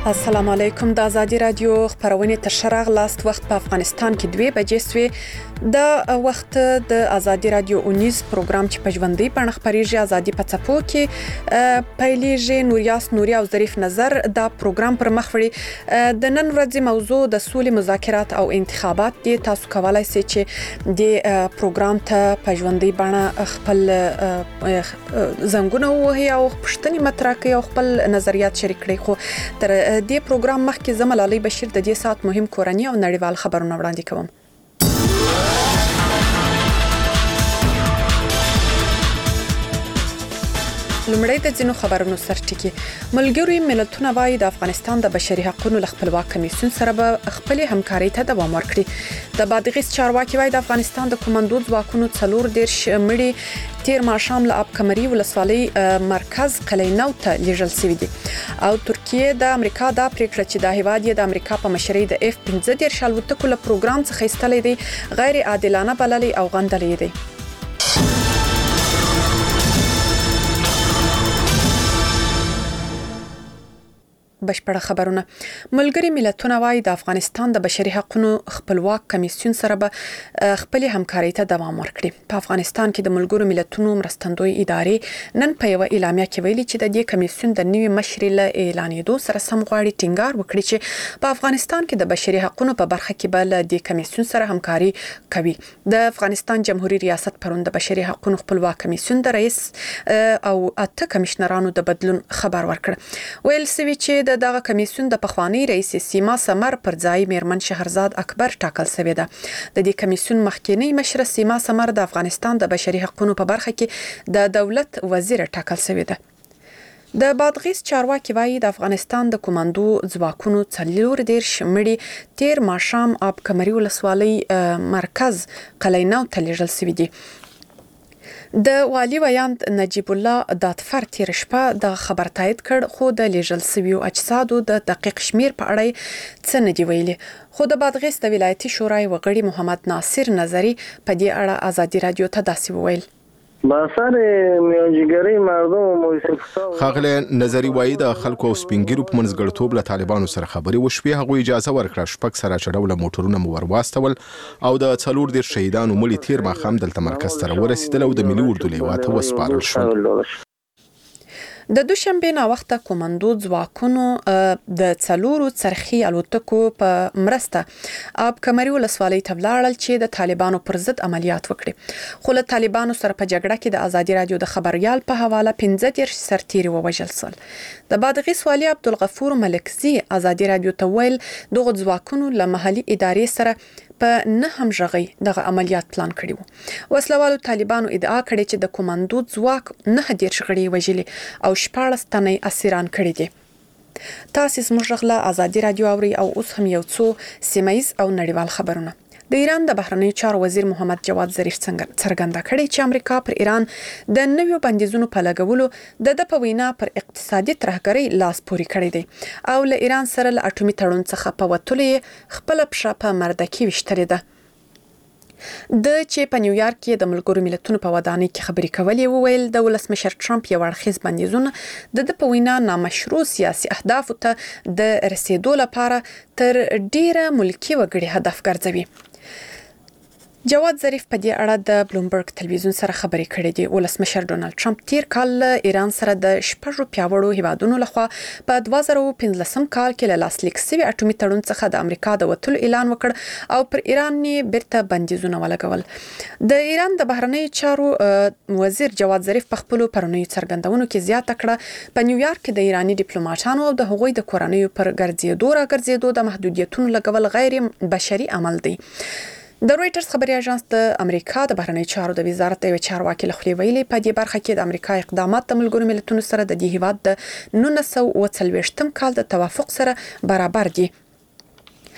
السلام علیکم. د ازادي رادیو خبرونه تر شرغ لاست وخت په افغانستان کې 2 بجې سوې. د وخت د ازادي رادیو اونیز پروګرام چې په ژوندۍ بڼه خبريږي ازادي په څپو کې پیلېږي. نوریاس نوري او ظریف نظر دا پروګرام پر مخ وړي. د نن ورځې موضوع د سولې مذاکرات او انتخابات دي. تاسو کولای شئ چې د پروګرام ته په ژوندۍ بڼه خپل زنګونه وهي او پښتني مطرح کوي او خپل نظریات شریک کړئ. خو تر دې پروګرام مخکې زه ملالۍ بشیر د دې سات مهم کورنۍ او نړیوال خبرونه وړاندې کوم. لومړی د ځینو خبرونو سرټکی. ملګری ملتونه وايي د افغانستان د بشري حقوقو له خپلواک کمیسیون سره به خپل همکاري ته دوام ورکړي. د بادغیس چارواکي وايي د افغانستان د کمانډو ځواکونو 14 مړي تیر ماښام له اب کمري ولسوالۍ مرکز قلعه‌نو ته لیږل شوي دي. او ترکیه د امریکا د پریکړه چې د هیواد د امریکا په مشرۍ د F-15 الوتکو له پروګرام څخه ایستلې دي غیر عادلانه بللې او غندلې دي. بشپړه خبرونه. ملګری ملتونه وايي د افغانستان د بشري حقوقو خپلواک کمیسیون سره به خپل همکاري ته دوام ورکړي. په افغانستان کې د ملګرو ملتونو مرستندوی ادارې نن په یو اعلامیه کې ویلي چې د دې کمیسیون د نوي مشر له اعلانېدو سره سم غواړي ټینګار وکړي چې په افغانستان کې د بشري حقوقو په برخه کې به له دې کمیسیون سره همکاري کوي. د افغانستان جمهوریت ریاست پرون د بشري حقوقو خپلواک کمیسیون د رئیس او 8 کمشنرانو د بدلون خبر ورکړ. ویل سوي چې دغه کمیسیون د پخوانی رئیس سیما سمر پر ځای میرمن شهرزاد اکبر ټاکل شوی ده. د دې کمیسیون مخکینی مشر سیما سمر د افغانستان د بشري حقوقو په برخه کې د دولت وزیر ټاکل شوی ده. د بادغیس چارواکي وايي د افغانستان د کمانډو ځواکونو 14 مړي تیر ماښام اب کمري ولسوالۍ مرکز قلعه‌نو ته لیږل شوي دي. د والی ویاند نجیب الله داتفر تیر شپه د خبر تایید کړ خو د لیږل شویو اجسادو د دقیق شمیر په اړه څه نه دی ویلي. خو د بادغیس د ولایتي شورای وغړي محمد ناصر نظری په دې اړه ازادي رادیو ته داسې وویل. خاغله نظری وایي د خلکو او سپینګیرو په منځګړتوب له طالبانو سره خبرې وشوې. هغه اجازه ورکړه شپږ سره چړول موټرونه مو ورواستول او د 14 شهیدانو مړي تیر ماښام دلته مرکز ته ورسېدل او د ملي اردو لیوا ته وسپارل شول. د دوشنبه نا وخته کمانډو ځواکونو د 4 څرخي الوتکو په مرسته اب کمري ولسوالۍ ته ولاړل چې د طالبانو پر ضد عملیات وکړي. خو له طالبانو سره په جګړه کې د ازادي رادیو د خبريال په حواله 15 سرتیري ووژل شول. د بادغیس والی عبدالغفور ملکزي ازادي رادیو ته ویل دغه ځواکونو له محلي ادارې سره په نه همغږي دغه عملیات پلان کړی وو. وسلوالو طالبانو ادعا کړې چې د کمانډو ځواک 9 غړي وژلي او 14 تنه اسیران کړي دي. تاسو زموږ غلا ازادي رادیو اوري او اوس هم یو څو سیمایز او نړیوال خبرونه. د ایران د بهرنیو چارو وزیر محمد جواد ظریف څرګنده کړې چې امریکا پر ایران د نویو بندیزونو په لګولو د په وینا پر اقتصادي ترهګرۍ لاس پوري کړی دی او له ایران سره له اټومي تړون څخه په وتلې خپل پښه په مردکي وشتري ده. د چې په نیویارک کې د ملګرو ملتونو په ودانۍ کې خبري کولې وویل د ولسمشر ټرمپ یو اړخیز بندیزونه د په وینا نامشروع سیاسي اهدافو ته د رسیدو لپاره تر ډیره ملکی وګړي هدف ګرځوي. جواد ظریف په دې اړه د بلومبرګ تلویزیون سره خبرې کړې دي. ولسمشر ډونالد ټرمپ تیر کال ایران سره د شپږو پیاوړو هیوادونو لخوا په 2015 کال کې له لاسلیک شوي اټومي تړون څخه د امریکا د وتلو اعلان وکړ او پر ایران یې بیرته بندیزونه ولګول. د ایران د بهرنیو چارو وزیر جواد ظریف په خپل پرونیو څرګندونو کې زیاته کړه په نیویارک کې د ایرانی ډیپلوماټانو او د هغوی د کورنیو پر ګرځېدو د محدودیتونو لګول غیر بشري عمل دی. د رويټرز خبري اژانس د امریکا د بهرنیو چارو د وزارت یو چارواکي له خولې ویلي په دې برخه کې د امریکا اقدامات د ملګرو ملتونو سره د دې هیواد د 1940 کال د توافق سره برابر دي.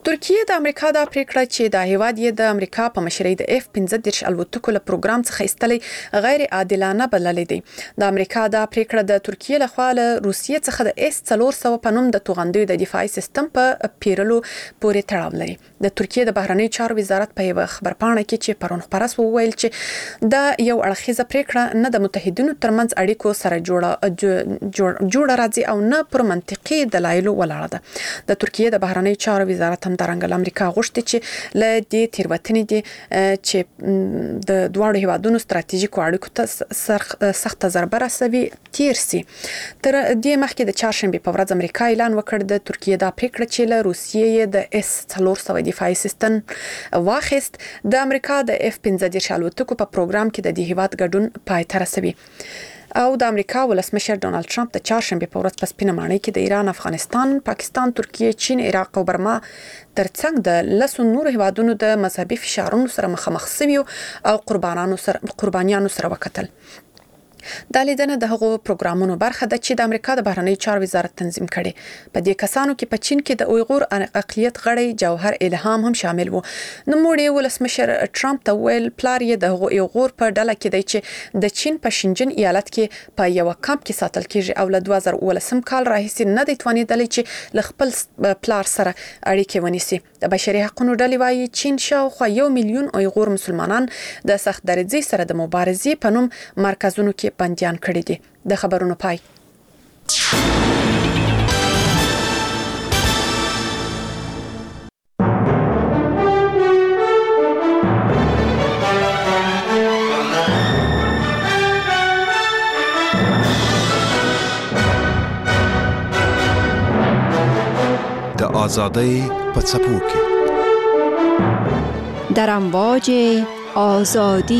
ترکیه د امریکا د پریکړه چې د هیواد یې د امریکا په مشرۍ د F-15 الوتکو له پروګرام څخه ایستلې غیر عادلانه بللې دي. د امریکا د پریکړه د ترکیه لخوا له روسیې څخه د S-400 په نوم د توغندیو د دفاعي سیستم په پیرلو پورې تړاو لري. د ترکیه د بهرنی چارو وزارت په یو خبرپاڼه کې چې پرون خبره وویل چې دا یو اړخیزه پریکړه نه د متحدینو ترمنځ اړیکو سره جوړه راځي او نه پر منطقي دلایلو ولاړه ده. د ترکیه د بهرنی چارو وزارت هم د امریکا غوښتي چې له دې تیروتنې دي چې د دواړو هیوادونو ستراتیژیکو اړیکو ته سخت ضربه رسوي تیر سي. تر دې مخکې د چهارشنبه په ورځ امریکا اعلان وکړ د ترکیه د پریکړه چې له روسیې د S-400 دفاعي سیستم واخیست د امریکا د F-15 الوتکو په پروګرام کې د دې هیواد ګډون پای ته رسوي. او د امریکا ولسمشر ډونالد ټرمپ د چهارشنبه په ورځ په سپینه ماڼۍ کې د ایران، افغانستان، پاکستان، ترکیه، چین، عراق او برما ترڅنګ د لسو نورو هیوادونو د مذهبي فشارونو سره مخامخ شوي او قربانیانو سره وکتل. دا لیدنه د هغو پروګرامونو برخه ده چې د امریکا د بهرنی چارو وزارت تنظیم کړي. په دې کسانو کې په چین کې د اویغور اقلیت غړی جوهر الهام هم شامل وو. نوموړي ولسمشر ټرمپ ته ویل پلار یې د اویغور په ډله کې دی چې د چین په شینجن ایالت کې په یو کمپ کې ساتل کیږي او له 2019 کال راهیسې نه دی توانیدلی چې له خپل پلار سره اړیکې ونیسي. د بشري حقوقو ډلې وايي چین شاوخوا 1 میلیون اویغور مسلمانان د سخت درجې سره د مبارزې په نوم مرکزونو کې بندیان کړي دي. د خبرونو پای. د آزادۍ په څپو کې در امواج آزادی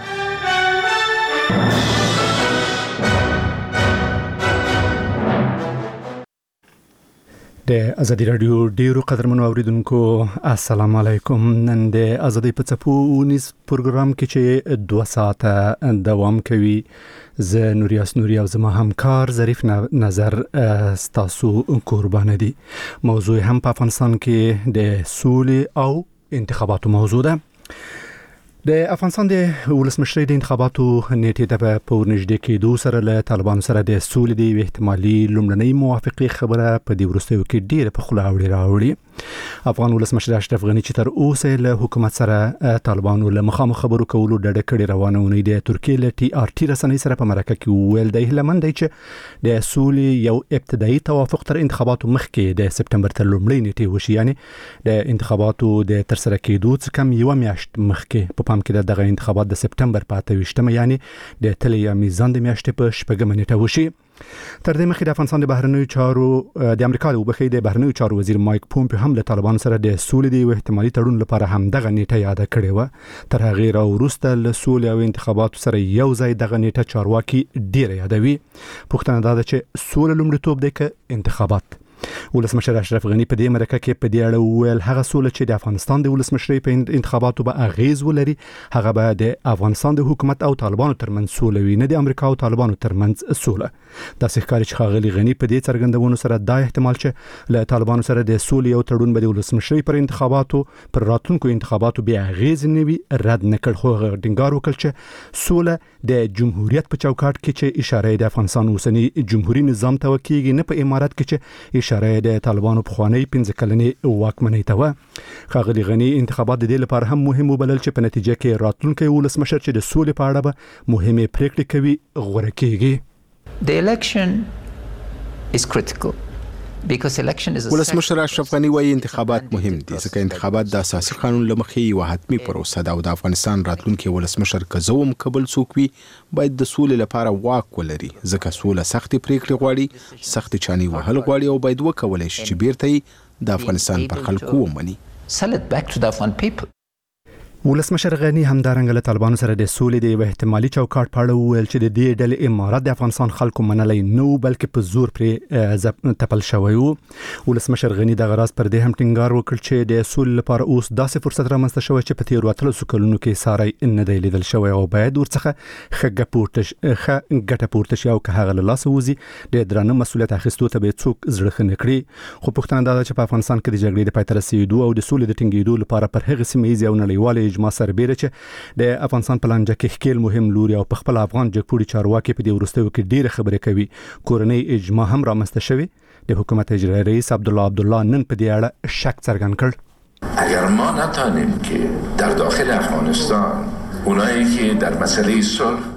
د ازادي رادیو ډیرو قدرمنو اوریدونکو السلام علیکم. نن د ازادي په څپو نیس پروګرام کې چې 2 ساعته دوام کوي ز نوریاس نوري او زما همکار ظریف نظر ستاسو قربان دي. موضوع هم په افغانستان کې د سولې او انتخاباتو موضوع ده. د افغانستان د ولسمشرۍ د انتخاباتو نیټې ته په ورنږدې کېدو سره له طالبانو سره د سولې د احتمالي لومړنۍ موافقې خبره په دې وروستیو کې ډېره په خوله راوړي. افغان ولسمشر اشرف غني چې تر اوسه له حکومت سره طالبانو له مخامخ خبرو کولو ډډه کړې روانه ونی د ترکیه له TRT رسنۍ سره په مرکه کې ویل د هلمند چې د سولې یو ابتدایي توافق تر انتخاباتو مخکې د سپتمبر تر لومړۍ نیټې وشي، یعنی د انتخاباتو د ترسره کېدو څخه کم یو میاشت مخکې په کې دغه انتخابات د سپتمبر په 28مه یعنی د تلې میزان د میاشتې په 4مه نیټه وشي. تر دې مخکې د افغانستان د بهرنیو چارو د امریکا د بهرنیو چارو وزیر مایک پومپیو هم له طالبانو سره د سولې د احتمالي تړون لپاره هم دغه نیټه یاد کړې و. تر هغه وروسته له سولې او انتخاباتو سره یو ځای دغه نیټه چارواکي ډیره یادوي. پوښتنه دا ده چې سولې لومړیتوب دی که انتخابات؟ ولسمشر اشرف غني په دې مرکه کې په دې اړه ویل هغه سولې چې د افغانستان د ولسمشرۍ په انتخاباتو به اغیز ولري هغه به د افغانستان د حکومت او طالبانو ترمنځ سوله وي، نه د امریکا او طالبانو ترمنځ سوله. داسې ښکاري چې ښاغلي غني په دې څرګندونو سره دا احتمال چې له طالبانو سره د سولې او تړون به د ولسمشرۍ پر انتخاباتو پر راتلونکو انتخاباتو بیا اغیز نه وي رد نه کړ، خو ټینګار وکړ چې سوله د جمهوریت په چوکاټ کې چې اشاره د افغانستان اوسنی جمهوریت نظام ته وکیږي، نه په امارات کې چې اشاره د طالبانو په خوانی 15 کلنې واکمنۍ ته و. ښاغلي غني انتخابات د دې لپاره هم مهم وبلل چې په نتیجه کې راتلونکي ولسمشر چې د سولې په اړه به مهمه پریکړې کوي غوړه کیږي. The election is critical. ولسمشر اشرف غني وايي انتخابات مهم دي ځکه انتخابات د اساسي قانون لمخې یو حتمي پروسه ده او د افغانستان راتلونکي ولسمشر کزوم قبل څوک وي باید د سولې لپاره واک ولري ځکه سوله سختي پریکړې غواړي، سختي چاني وهل غواړي او باید وکولای شي چې بیرته د افغانستان پر خلکو ومني. ولسمشر غنی همدارنګه له طالبانو سره د سولې د احتمالي چوکاټ په اړه ویل چې د دې ډلې امارات د افغانستان خلکو منلای نو بلکې په زور پرې تپل شوی وو. ولسمشر غنی د غراس پر دې هم ټینګار وکړ چې د سولې لپاره اوس داسې فرصت رامنځته شوی چې په تیر 13 کلونو کې ساري نه دی لیدل شوی او باید ورڅخه ښه ګټه پورته شي او که هغه له لاسه وځي د درانه مسؤلیت اخیستو ته به څوک زړه ښه نه کړي. خو پوښتنه دا ده چې په افغانستان کې د جګړې د پای ته رسیدو او د سولې د ټینګېدو لپاره پر هغه سیمه ییز او نړیوال اجماع سربېره چې د افغانستان په لانجه کې ښکیل مهم لوري او په خپل افغان جګپوړي چارواکي په دې وروستیو کې ډېره خبرې کوي. کورنۍ اجماع هم رامنځته شوی. د حکومت اجرایی رئیس عبدالله نن په دې اړه شک څرګند کړ. اگر ما نتوانیم که در داخل افغانستان اونایی که در مسئله صلح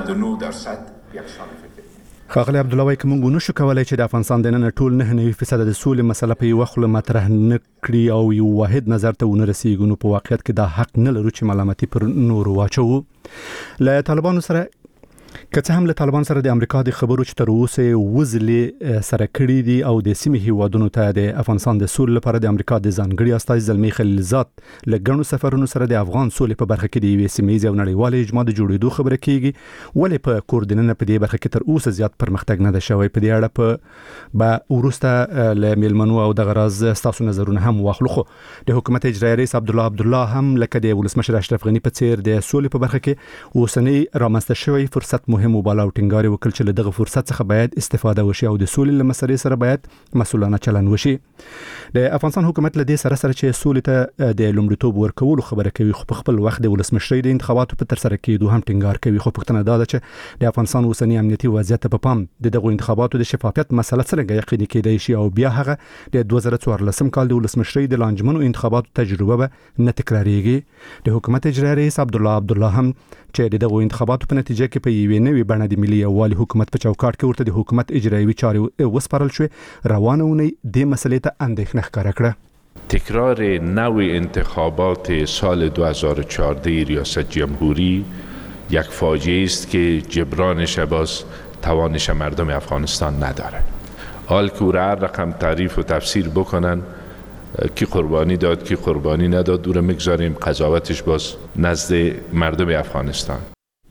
99% یکسان خاغلی عبدالله وایي که موږ نشو کولای چې د افغانستان دننه ټول 99% د سولې مسله په یو خله مطرح نه کړي او یو واحد نظر ته ونه رسیږو، نو په واقعیت کې دا حق نه لرو چې ملامتي پر نور واچو. له طالبانو سره که څه هم له طالبان سره د امریکا د خبرو چې تر اوسه وزلې سره کړي دي او د سیمې هیوادونو ته د افغانستان د سولې لپاره د امریکا د ځانګړي استازي زلمی خلیلزاد له ګڼو سفرونو سره د افغان سولې په برخه کې د یوې سیمې ییز او نړیوال اجماع د جوړېدو خبره کیږي، ولې په کوردیننه په دې برخه کې تر اوسه زیات پرمختګ نه ده شوی. په دې اړه به ورسته له میلمنو او د غراز تاسو نظرونه هم واخلو. خو د حکومت اجرایی رئیس عبدالله هم لکه د ولسمشر اشرف غنی په څیر د سولې په برخه کې اوسنی رامنځته شوی فرصت مهم وباله او ټینګار وکړ چې له دغه فرصت څخه باید استفاده وشي او د سولې له مسلې سره باید مسؤلانه چلند وشي. د افغانستان حکومت له دې سره چې سولې ته د لومړیتوب ورکولو خبره کوي، خو په خپل وخت د ولسمشرۍ د انتخاباتو په ترسره کېدو هم ټینګار کوي. خو پوښتنه دا ده چې د افغانستان اوسنی امنیتي وضعیت په پام د دغو انتخاباتو د شفافیت مسله څنګه یقیني کېدای شي او بیا هغه د 2014 کال د ولسمشرۍ د لانجمنو انتخاباتو تجربه به نه تکراریږي. د حکومت اجرایی رئیس عبدالله هم چې دغه انتخاباتو په نتیجه کې په یوې نوې بڼه د ملي یووالي حکومت په چوکاټ کې ورته د حکومت اجرایي چارې وسپارل شوې، روانه اونۍ د مسلې ته اندېښنه ښکاره کړه. تکرار نوع انتخابات سال 2014 ریاست جمهوری یک فاجعه است که جبرانش باز توانش مردم افغانستان نداره. حال که هر رقم تعریف و تفسیر بکنن کی قربانی داد کی قربانی نداد دور مگذاریم، قضاوتش باز نزد مردم افغانستان.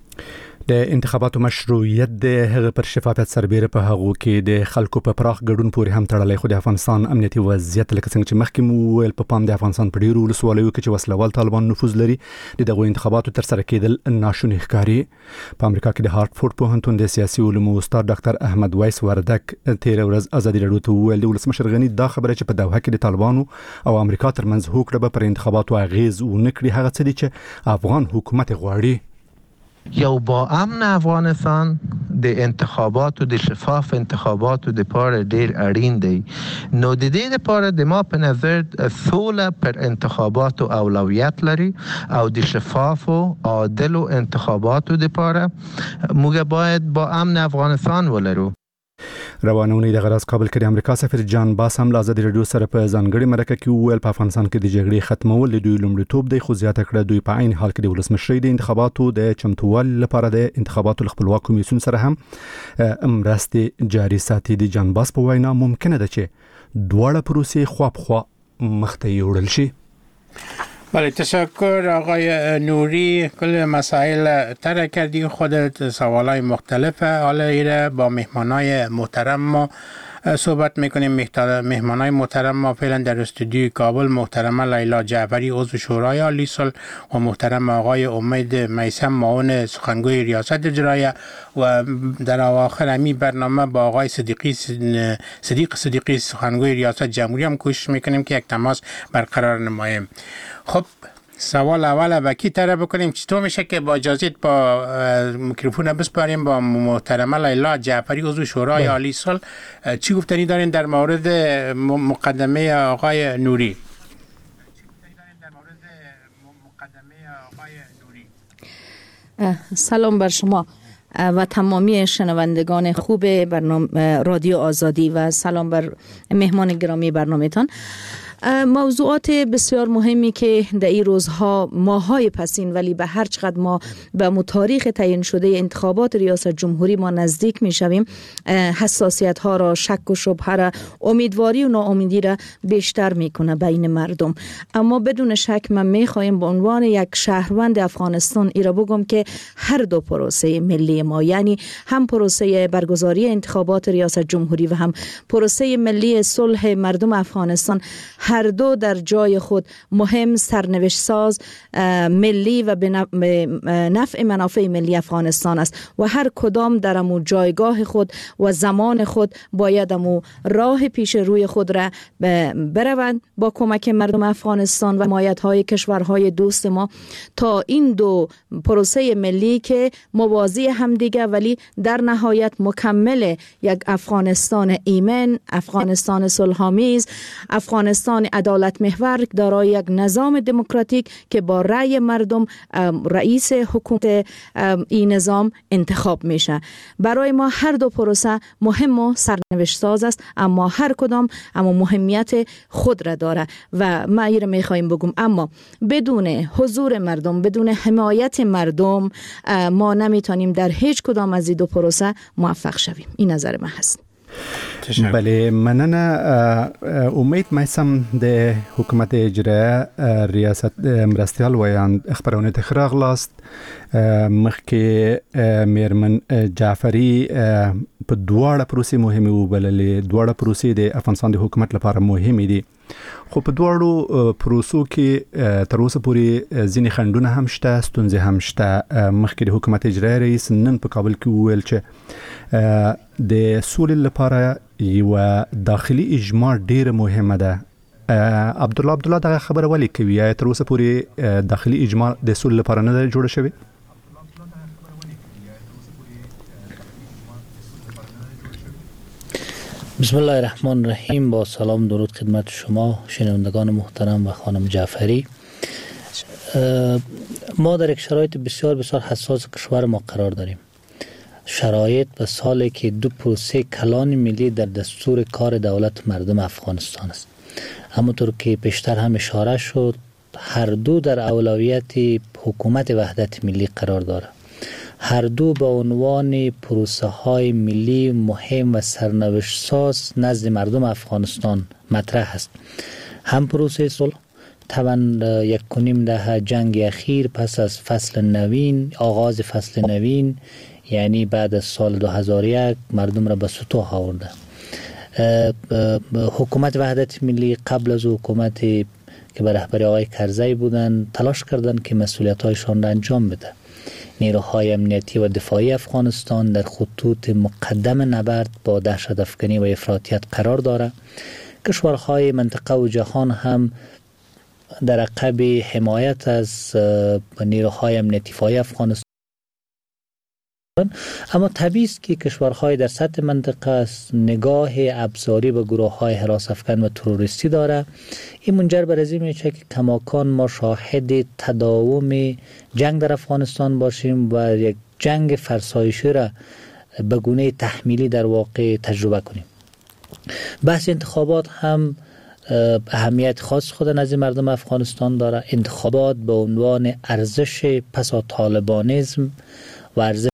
د انتخاباتو مشروعیت د هغه پر شفافیت سربېره په هغو کې د خلکو په پراخ ګډون پورې هم تړلی. خو د افغانستان امنیتي وضعیت لکه څنګه چې مخکې مو ویل په پام د افغانستان په ډیرو ولسوالیو کې چې وسلوال طالبان نفوذ لري، د دغو انتخاباتو ترسره کېدل ناشوني ښکاري. په امریکا کې د هارټفورډ پوهنتون د سیاسي علومو استاد ډاکټر احمد وایس وردک تیر ورځ ازادي راډیو ته وویل د ولسمشر غني دا خبره چې په دوحه کې د طالبانو او امریکا ترمنځ هوکړه به پر انتخاباتو اغیز ونه کړي، هغه څه دي چې افغان حکومت غواړي. یا با امن افغانستان د انتخابات و د شفاف انتخابات و د پاره ډیر اړین دی. نو د دې لپاره د ما په نظر سوله پر انتخابات و اولویت لري او د شفاف و عادل و انتخابات و د پاره موږ باید با امن افغانستان ولرو. روانونی د غراس کابل کې د امریکا سفیر جان باس هم له ازادي راډیو سره په ځانګړي مرکه کې وویل په افغانستان کې د جګړې ختمول د دوی لومړیتوب دی، خو زیاته کړه دوی په عین حال کې د ولسمشرۍ د انتخاباتو د چمتووالي لپاره د انتخاباتو خپلواک کمیسیون سره هم مرستې جاري ساتي. د جان باس په وینا ممکنه ده چې دواړه پروسې خواپخوا مخته یوړل شي. بله، تشکر آقای نوری. کل مسائل طرح کردی، خودت سوالای مختلفه. حالا ایره با مهمانای محترم ما صحبت میکنیم. مهمانای محترم ما فعلا در استودیوی کابل محترمه لیلا جعفری عضو شورای عالی صلح و محترم آقای امید میثم معاون سخنگوی ریاست اجرایه و در اواخر همین برنامه با آقای صدیقی سخنگوی ریاست جمهوری هم کوشش میکنیم که یک تماس برقرار نماییم. خب سوال اول با کی طرح بکنیم؟ چطور میشه که با اجازت با میکروفون بسپاریم با محترمه لیلا جعفری عضو شورای عالی صلح. چی گفتنی دارین در مورد مقدمه آقای نوری؟ سلام بر شما و تمامی شنوندگان خوب برنامه رادیو آزادی و سلام بر مهمان گرامی برنامه‌تان. موضوعات بسیار مهمی که در این روزها ماهای پسین ولی به هر چقدر ما به تاریخ تعیین شده انتخابات ریاست جمهوری ما نزدیک می شویم، حساسیت ها را، شک و شبهه را، امیدواری و ناامیدی را بیشتر میکنه بین مردم. اما بدون شک من میخوایم به عنوان یک شهروند افغانستان ای را بگم که هر دو پروسه ملی ما، یعنی هم پروسه برگزاری انتخابات ریاست جمهوری و هم پروسه ملی صلح مردم افغانستان، هر دو در جای خود مهم، سرنوشت ساز، ملی و به نفع منافع ملی افغانستان است و هر کدام در امو جایگاه خود و زمان خود باید امو راه پیش روی خود را بروند با کمک مردم افغانستان و حمایت‌های کشورهای دوست ما تا این دو پروسه ملی که موازی هم دیگه ولی در نهایت مکمل یک افغانستان ایمن، افغانستان صلح‌آمیز، افغانستان عدالت محور دارای یک نظام دموکراتیک که با رأی مردم رئیس حکومت این نظام انتخاب میشه. برای ما هر دو پروسه مهم و سرنوشت ساز است، اما هر کدام اما مهمیت خود را داره و ما این را میخوایم بگم. اما بدون حضور مردم، بدون حمایت مردم ما نمیتونیم در هیچ کدام از این دو پروسه موفق شویم. این نظر من هست. بله، مننه. امید میسم د حکومت اجرا ریاست مرستیال ویان خبرونه تخراغ لاست مخکې میرمن جعفری په دواړه پروسې مهمه وبللې. دواړه پروسې د افغانستان د حکومت لپاره مهمه دي، خو په دواړو پروسو کې تر اوسه پورې ځینې خنډونه هم شته، ستونزې هم شته. مخکې د حکومت اجرایي رئیس نن په کابل کې وویل چې د سولې لپاره یو داخلي اجماع ډیره مهمه ده. عبدالله دغه خبره ولی کوي؟ یا تر اوسه پورې داخلي اجماع د سولې لپاره نه ده جوړه شوې؟ بسم الله الرحمن الرحیم. با سلام درود خدمت شما شنوندگان محترم و خانم جعفری. ما در یک شرایط بسیار بسیار حساس کشور ما قرار داریم. شرایط و سالی که دو پروسه کلان ملی در دستور کار دولت مردم افغانستان است. همونطور که پیشتر هم اشاره شد، هر دو در اولویت حکومت وحدت ملی قرار داره. هر دو به عنوان پروسه های ملی مهم و سرنوشت ساز نزد مردم افغانستان مطرح است. هم پروسه صلح، طبعا 1.5 دهه جنگ اخیر پس از فصل نوین، آغاز فصل نوین، یعنی بعد از سال 2001 مردم را به سطوح آورده. حکومت وحدت ملی قبل از حکومت که به رهبری آقای کرزی بودن تلاش کردن که مسئولیت‌هایشان را انجام بده. نیروهای امنیتی و دفاعی افغانستان در خطوط مقدم نبرد با دهشت افکنی و افراطیت قرار داره. کشورهای منطقه و جهان هم در عقب حمایت از نیروهای امنیتی دفاعی افغانستان، اما طبیعی است که کشورهای در سطح منطقه نگاه ابزاری به گروه‌های حراس افکن و تروریستی داره. این منجر بر این میشه که کماکان ما شاهد تداوم جنگ در افغانستان باشیم و یک جنگ فرسایشی را به گونه تحمیلی در واقع تجربه کنیم. بحث انتخابات هم اهمیت خاص خود نزد مردم افغانستان داره. انتخابات به عنوان ارزش پسا طالبانیسم و ارزش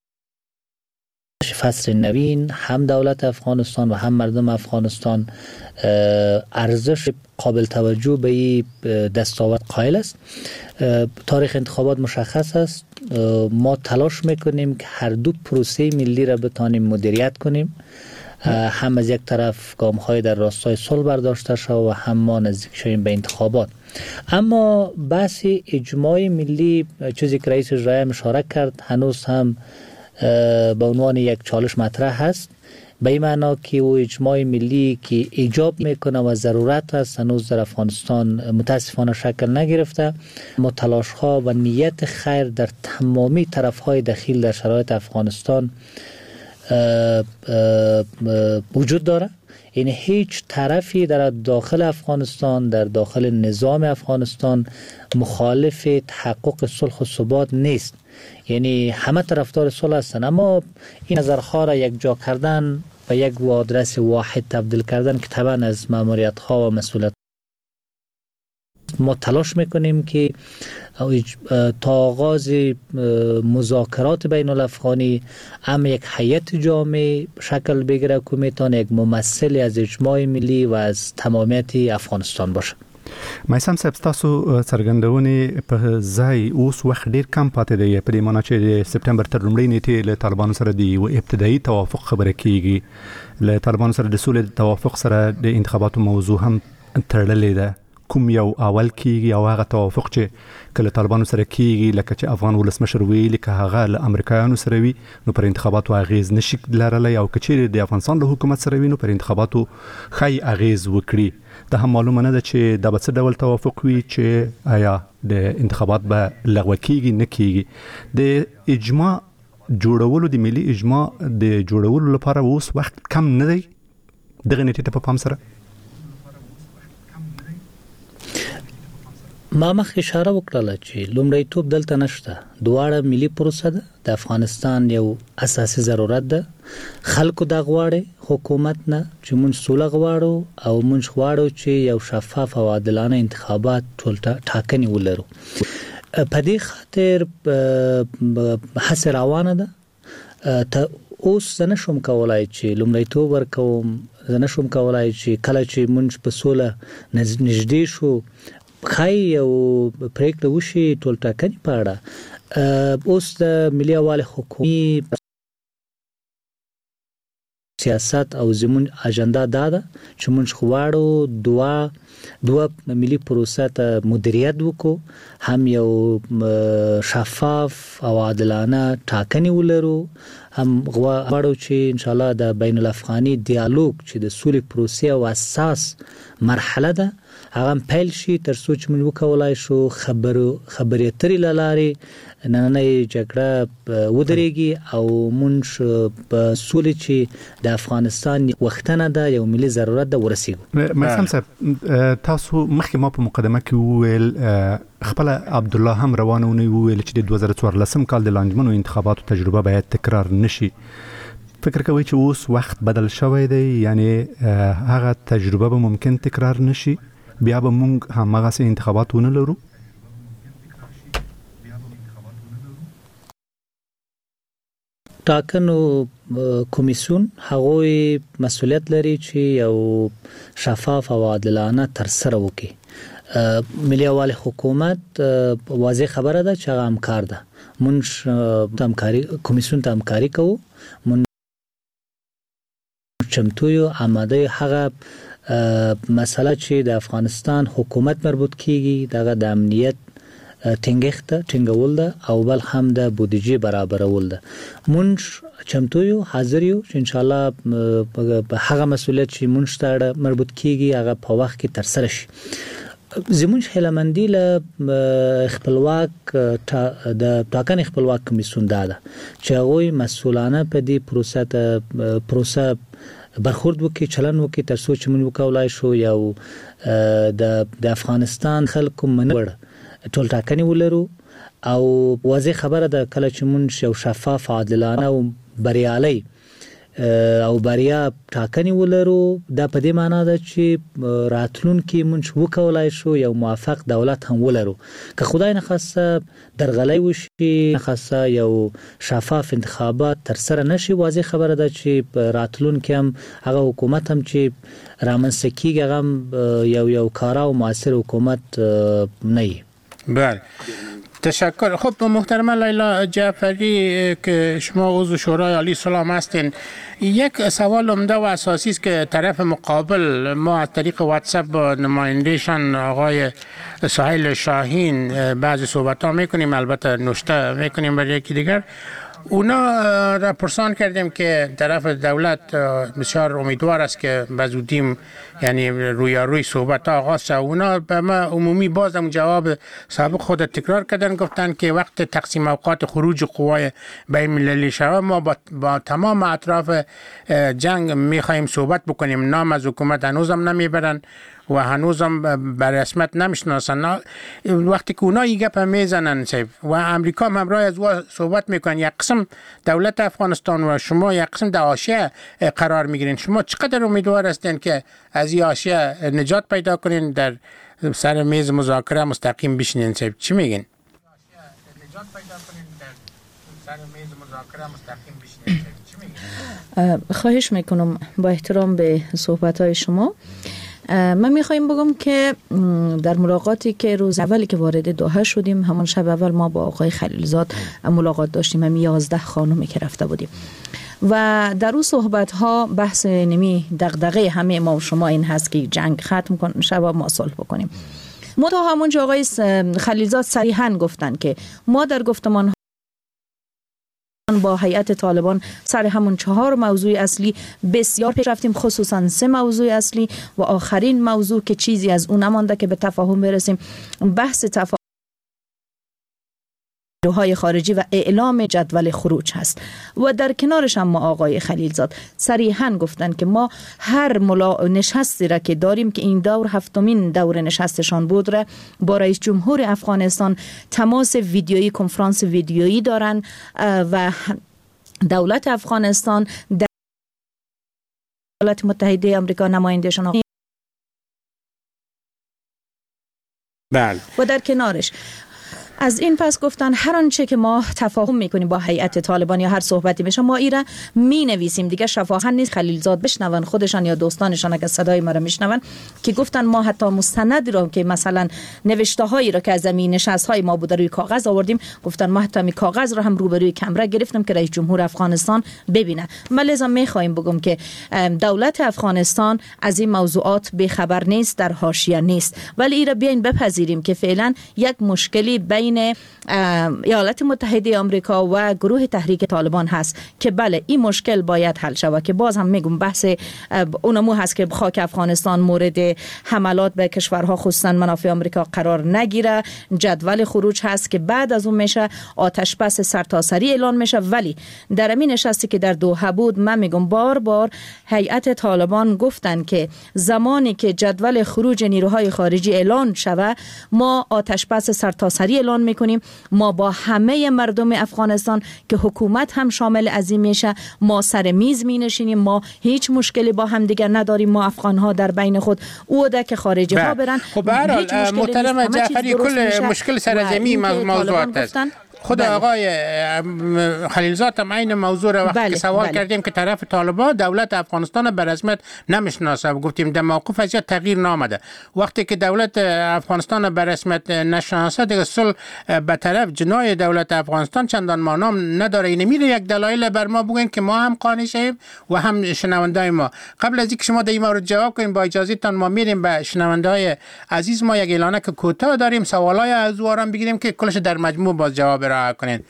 فصل نوین، هم دولت افغانستان و هم مردم افغانستان ارزش قابل توجه به این دستاورد قائل است. تاریخ انتخابات مشخص است. ما تلاش میکنیم که هر دو پروسه ملی را بتانیم مدیریت کنیم. هم از یک طرف گام‌های در راستای صلح برداشته شد و هم ما نزدیک شویم به انتخابات. اما بحث اجماع ملی، چیزی که رئیس اجرایی اشاره کرد، هنوز هم به عنوان یک چالش مطرح است. به این معنا که او اجماع ملی که ایجاب میکنه و ضرورت است هنوز در افغانستان متاسفانه شکل نگرفته. اما تلاش ها و نیت خیر در تمامی طرف های دخیل در شرایط افغانستان وجود داره. یعنی هیچ طرفی در داخل افغانستان، در داخل نظام افغانستان مخالف تحقق صلح و ثبات نیست. یعنی همه طرفدار صلح هستند، اما این نظرها را یک جا کردن و یک آدرس واحد تبدیل کردن که طبعا از ماموریت ها و مسئولیت ما تلاش میکنیم که تا آغاز مذاکرات بین الافغانی هم یک هیئت جامع شکل بگیره که میتونه یک ممثل از اجماع ملی و از تمامیت افغانستان باشه. مایسم صاحب تاسو څرګندونې په ځای اوس وخت ډیر کم پاتې دی په دې معنی چې د سپټمبر تر لومړۍ نیټې له طالبانو سره د ابتدایي توافق خبره کیږي. له طالبانو سره د سولې توافق سره د انتخاباتو موضوع هم تړلې ده. کوم یو اول کیږي او هغه توافق چې کله طالبانو سره کیږي لکه چې افغان ولسمشر ویلي که هغه له امریکایانو سره وي نو پر انتخاباتو اغیز نشي لرلی او که چیرې د افغانستان له حکومت سره وي نو پر انتخاباتو خی اغیز وکړي. دا هم معلومه نه ده چې دا به څه ډول توافق وي چې آیا د انتخابات به لغوه کیږي نه کیږي. د اجماع جوړولو د ملي اجماع د جوړولو لپاره اوس وخت کم نه دی دغه نیټې ته په پام سره. ما مخ اشاره وکړه چې لومړیتوب دلته نشته. دواړه ملي پروسه ده. د افغانستان یو اساسي ضرورت ده. خلکو د غواړي حکومت نه چې مونږ سوله غواړو او مونږ غواړو چې یو شفاف او عادلانه انتخابات ټاکنې ولرو. په دې خاطر هڅه روانه ده. ته اوس نه شم کولای چې لومړیتوب ورکوم. زه نه شم کولای چې کله چې مونږ په سوله نږدې شو خای یو پریکړه وشي ټول ټاکنې په اړه. اوس د ملي یووالي حکومت سیاست او زمون اجنډا ده چې موږ غواړو دوه ملي پروسه ته مدیریت وکړو. هم یو شفاف او عادلانه ټاکنې ولرو. هم غواړو چې ان شاء الله د بین الافغاني دیالوګ چې د سولې پروسې او اساس مرحله ده هغه پیل شي تر څو چې موږ وکولای شو خبرې اترې لاري نننۍ جګړه ودرېږي او موږ په سولې چې د افغانستان وختنه ده یو ملي ضرورت ده ورسېږو. مثلا صاحب تاسو مخکې ما په مقدمه کې وویل خپل عبد الله هم روانونه وویل چې د 2014 کال د لانجمنو انتخاباتو تجربه باید تکرار نشي. فکر کوي چې اوس وخت بدل شوی دی یعنی هغه تجربه به ممکن تکرار نشي بیا به موږ همغه سي انتخابات ونه لرو؟ ټاکنو کمیسیون هغوی مسؤلیت لري چې یو شفاف او عادلانه ترسره وکړي. ملي یووالي حکومت واضح خبره ده چې هغه همکار ده. مونږ کمیسیون ته همکاري کوو. مونږ چمتو یو آماده هغه مسله چې د افغانستان حکومت مربوط کیږي دغه د امنیت ټینګول ده او بل هم د بودیجې برابرول ده. مونږ چمتو یو حاضر یو چې ان شاء الله په هغه مسؤلیت چې مونږ ته مربوط کیږي هغه په وخت کې تر سره شي. زمونږ هلمندي له خپلواک د ټاکنې خپلواک کمیسیون ده چې هغه مسؤلانه په دې پروسه برخورد وکړي چلن وکړي تر څو چې موږ وکولای شو یو د افغانستان خلکو منور ټول ټاکنې ولرو او واضح خبره ده کله چې موږ یو شفاف عادلانه او بریالي او بریا ټاکنې ولرو دا په دې معنی ده چې راتلونکي موږ وکولای شو یو موافق دولت هم ولرو. که خدای نخواسته درغلۍ وشي نخواسته یو شفاف انتخابات تر سره نشي واضح خبره ده چې راتلونکي هم هغه حکومت هم چې رامنځته کیږي هغه یو کارا او موثر حکومت نه وي. بله تشکر. خب محترمه لیلا جعفری که شما عضو شورای عالی سلام هستین، یک سوال عمده و اساسی است که طرف مقابل ما از طریق واتساپ با نمایندهشان آقای سهیل شاهین بعضی صحبت ها میکنیم، البته نشته میکنیم برای یکی دیگر. اونا را پرسان کردیم که طرف دولت بسیار امیدوار است که بزودیم یعنی روی صحبت ها آغاز شد. اونا به ما عمومی باز هم جواب سابق خود تکرار کردن، گفتن که وقت تقسیم اوقات خروج قوای بین المللی شود ما با تمام اطراف جنگ میخوایم صحبت بکنیم. نام از حکومت هنوزم نمیبرن و هنوزم به رسمیت نمیشناسن. وقتی که اونا این گپ میزنن و امریکا هم همراه از او صحبت میکنن، یک قسم دولت افغانستان و شما یک قسم در حاشیه قرار میگیرین. شما چقدر امیدوار هستین که از این حاشیه نجات پیدا کنین در سر میز مذاکره مستقیم بشینین. صاحب چی میگین؟ خواهش میکنم با احترام به صحبت‌های شما. من میخوایم بگم که در ملاقاتی که روز اولی که وارد دوحه شدیم، همان شب اول ما با آقای خلیلزاد ملاقات داشتیم. هم 11 خانومی که رفته بودیم و در اون صحبت ها بحث نمی دغدغه همه ما و شما این هست که جنگ ختم کن شب ما صلح بکنیم. منتها همونجا آقای خلیلزاد صریحاً گفتن که ما در گفتمان با هیئت طالبان سر همون 4 موضوع اصلی بسیار پیش رفتیم، خصوصا 3 موضوع اصلی و آخرین موضوع که چیزی از اون نمانده که به تفاهم برسیم، بحث تفاهم نیروهای خارجی و اعلام جدول خروج هست. و در کنارش هم آقای خلیلزاد صریحاً گفتن که ما هر نشستی را که داریم که این دور 7مین دور نشستشان بود را با رئیس جمهور افغانستان تماس ویدیویی، کنفرانس ویدیویی دارن و دولت افغانستان در ایالات متحده آمریکا نمایندهشان بله. و در کنارش از این پس گفتن هر آنچه که ما تفاهم میکنیم با هیئت طالبان یا هر صحبتی میشه ما ایرا می نویسیم. دیگه شفاهن نیست خلیلزاد بشنون خودشان یا دوستانشان اگه صدای ما رو میشنون که گفتن ما حتی مستند رو که مثلا نوشته هایی رو که از زمین نشست های ما بوده روی کاغذ آوردیم، گفتن ما حتی می کاغذ رو هم روبروی کامera گرفتیم که رئیس جمهور افغانستان ببینه. ما لازم میخوایم بگم که دولت افغانستان از این موضوعات به خبر نیست، در حاشیه نیست، ولی ایرا بیاین بپذیریم که فعلا یک مشکلی بین ایالات متحده آمریکا و گروه تحریک طالبان هست که بله این مشکل باید حل شود. که باز هم میگم بحث اونمو هست که خاک افغانستان مورد حملات به کشورها خصوصا منافع آمریکا قرار نگیره. جدول خروج هست که بعد از اون میشه آتش بس سرتاسری اعلان میشه. ولی در همین نشستی که در دوحه بود من میگم بار بار هیئت طالبان گفتن که زمانی که جدول خروج نیروهای خارجی اعلان شود ما آتش بس سرتاسری اعلان میکنیم. ما با همه مردم افغانستان که حکومت هم شامل از این میشه ما سر میز می نشینیم. ما هیچ مشکلی با هم دیگر نداریم. ما افغان ها در بین خود او ده که خارجی ها برن. خب به هر حال محترم جعفری کل مشکل سرزمی موضوعات است. خود آقای خلیلزاد هم این موضوع را وقتی که سوال کردیم که طرف طالبان دولت افغانستان به رسمیت نمیشناسه و گفتیم در موقف از تغییر نامده. وقتی که دولت افغانستان به رسمیت نشناسه دیگه صلح به طرف جنای دولت افغانستان چندان معنی نداره. این میره یک دلایل بر ما بگین که ما هم قانع شیم و هم شنوندای ما. قبل از اینکه شما در این مورد جواب کنیم با اجازهتان ما میریم به شنوندای عزیز. ما یک اعلانه که کوتاه داریم سوالای از اوارم بگیریم که کلش در مجموع باز جواب را کنید.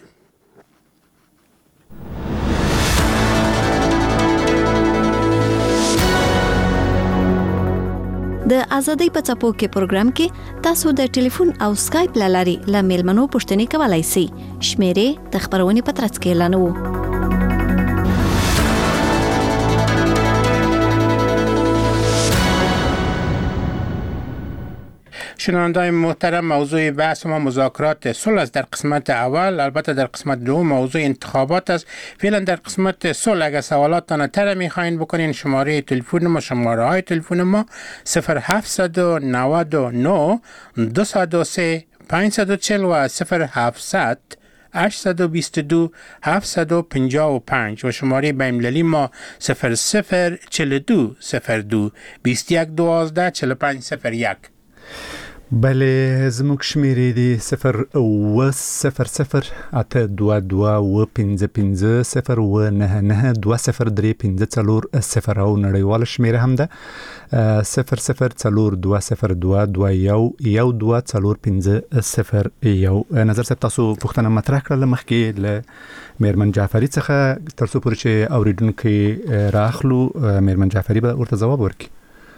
د ازادۍ په څپو کې پروګرام کې تاسو د ټلیفون او سکایپ لاري له میلمنو پوښتنې کولای شئ. شمیرې د خبرونې په ترڅ کې اعلانوو. شنوندگان محترم، موضوع بحث ما مذاکرات صلح است در قسمت اول. البته در قسمت دوم موضوع انتخابات است. فعلا در قسمت صلح اگر سوالاتتان تر میخواین بکنین شماره تلفن ما، شماره های تلفن ما 0799 203 540 و 0700 822 755 و شماره بین‌المللی ما 0042 02 21 12 45 01. بله زموږ شمیرې دی 0 او نړیواله شمیره هم ده 00420221 نظر صاحب تاسو پوښتنه مطرح کړله مخکې له میرمن جعفری څخه تر څو پورې چې اوریدونکو راخلو میرمن جعفری به ورته ځواب ورکړي.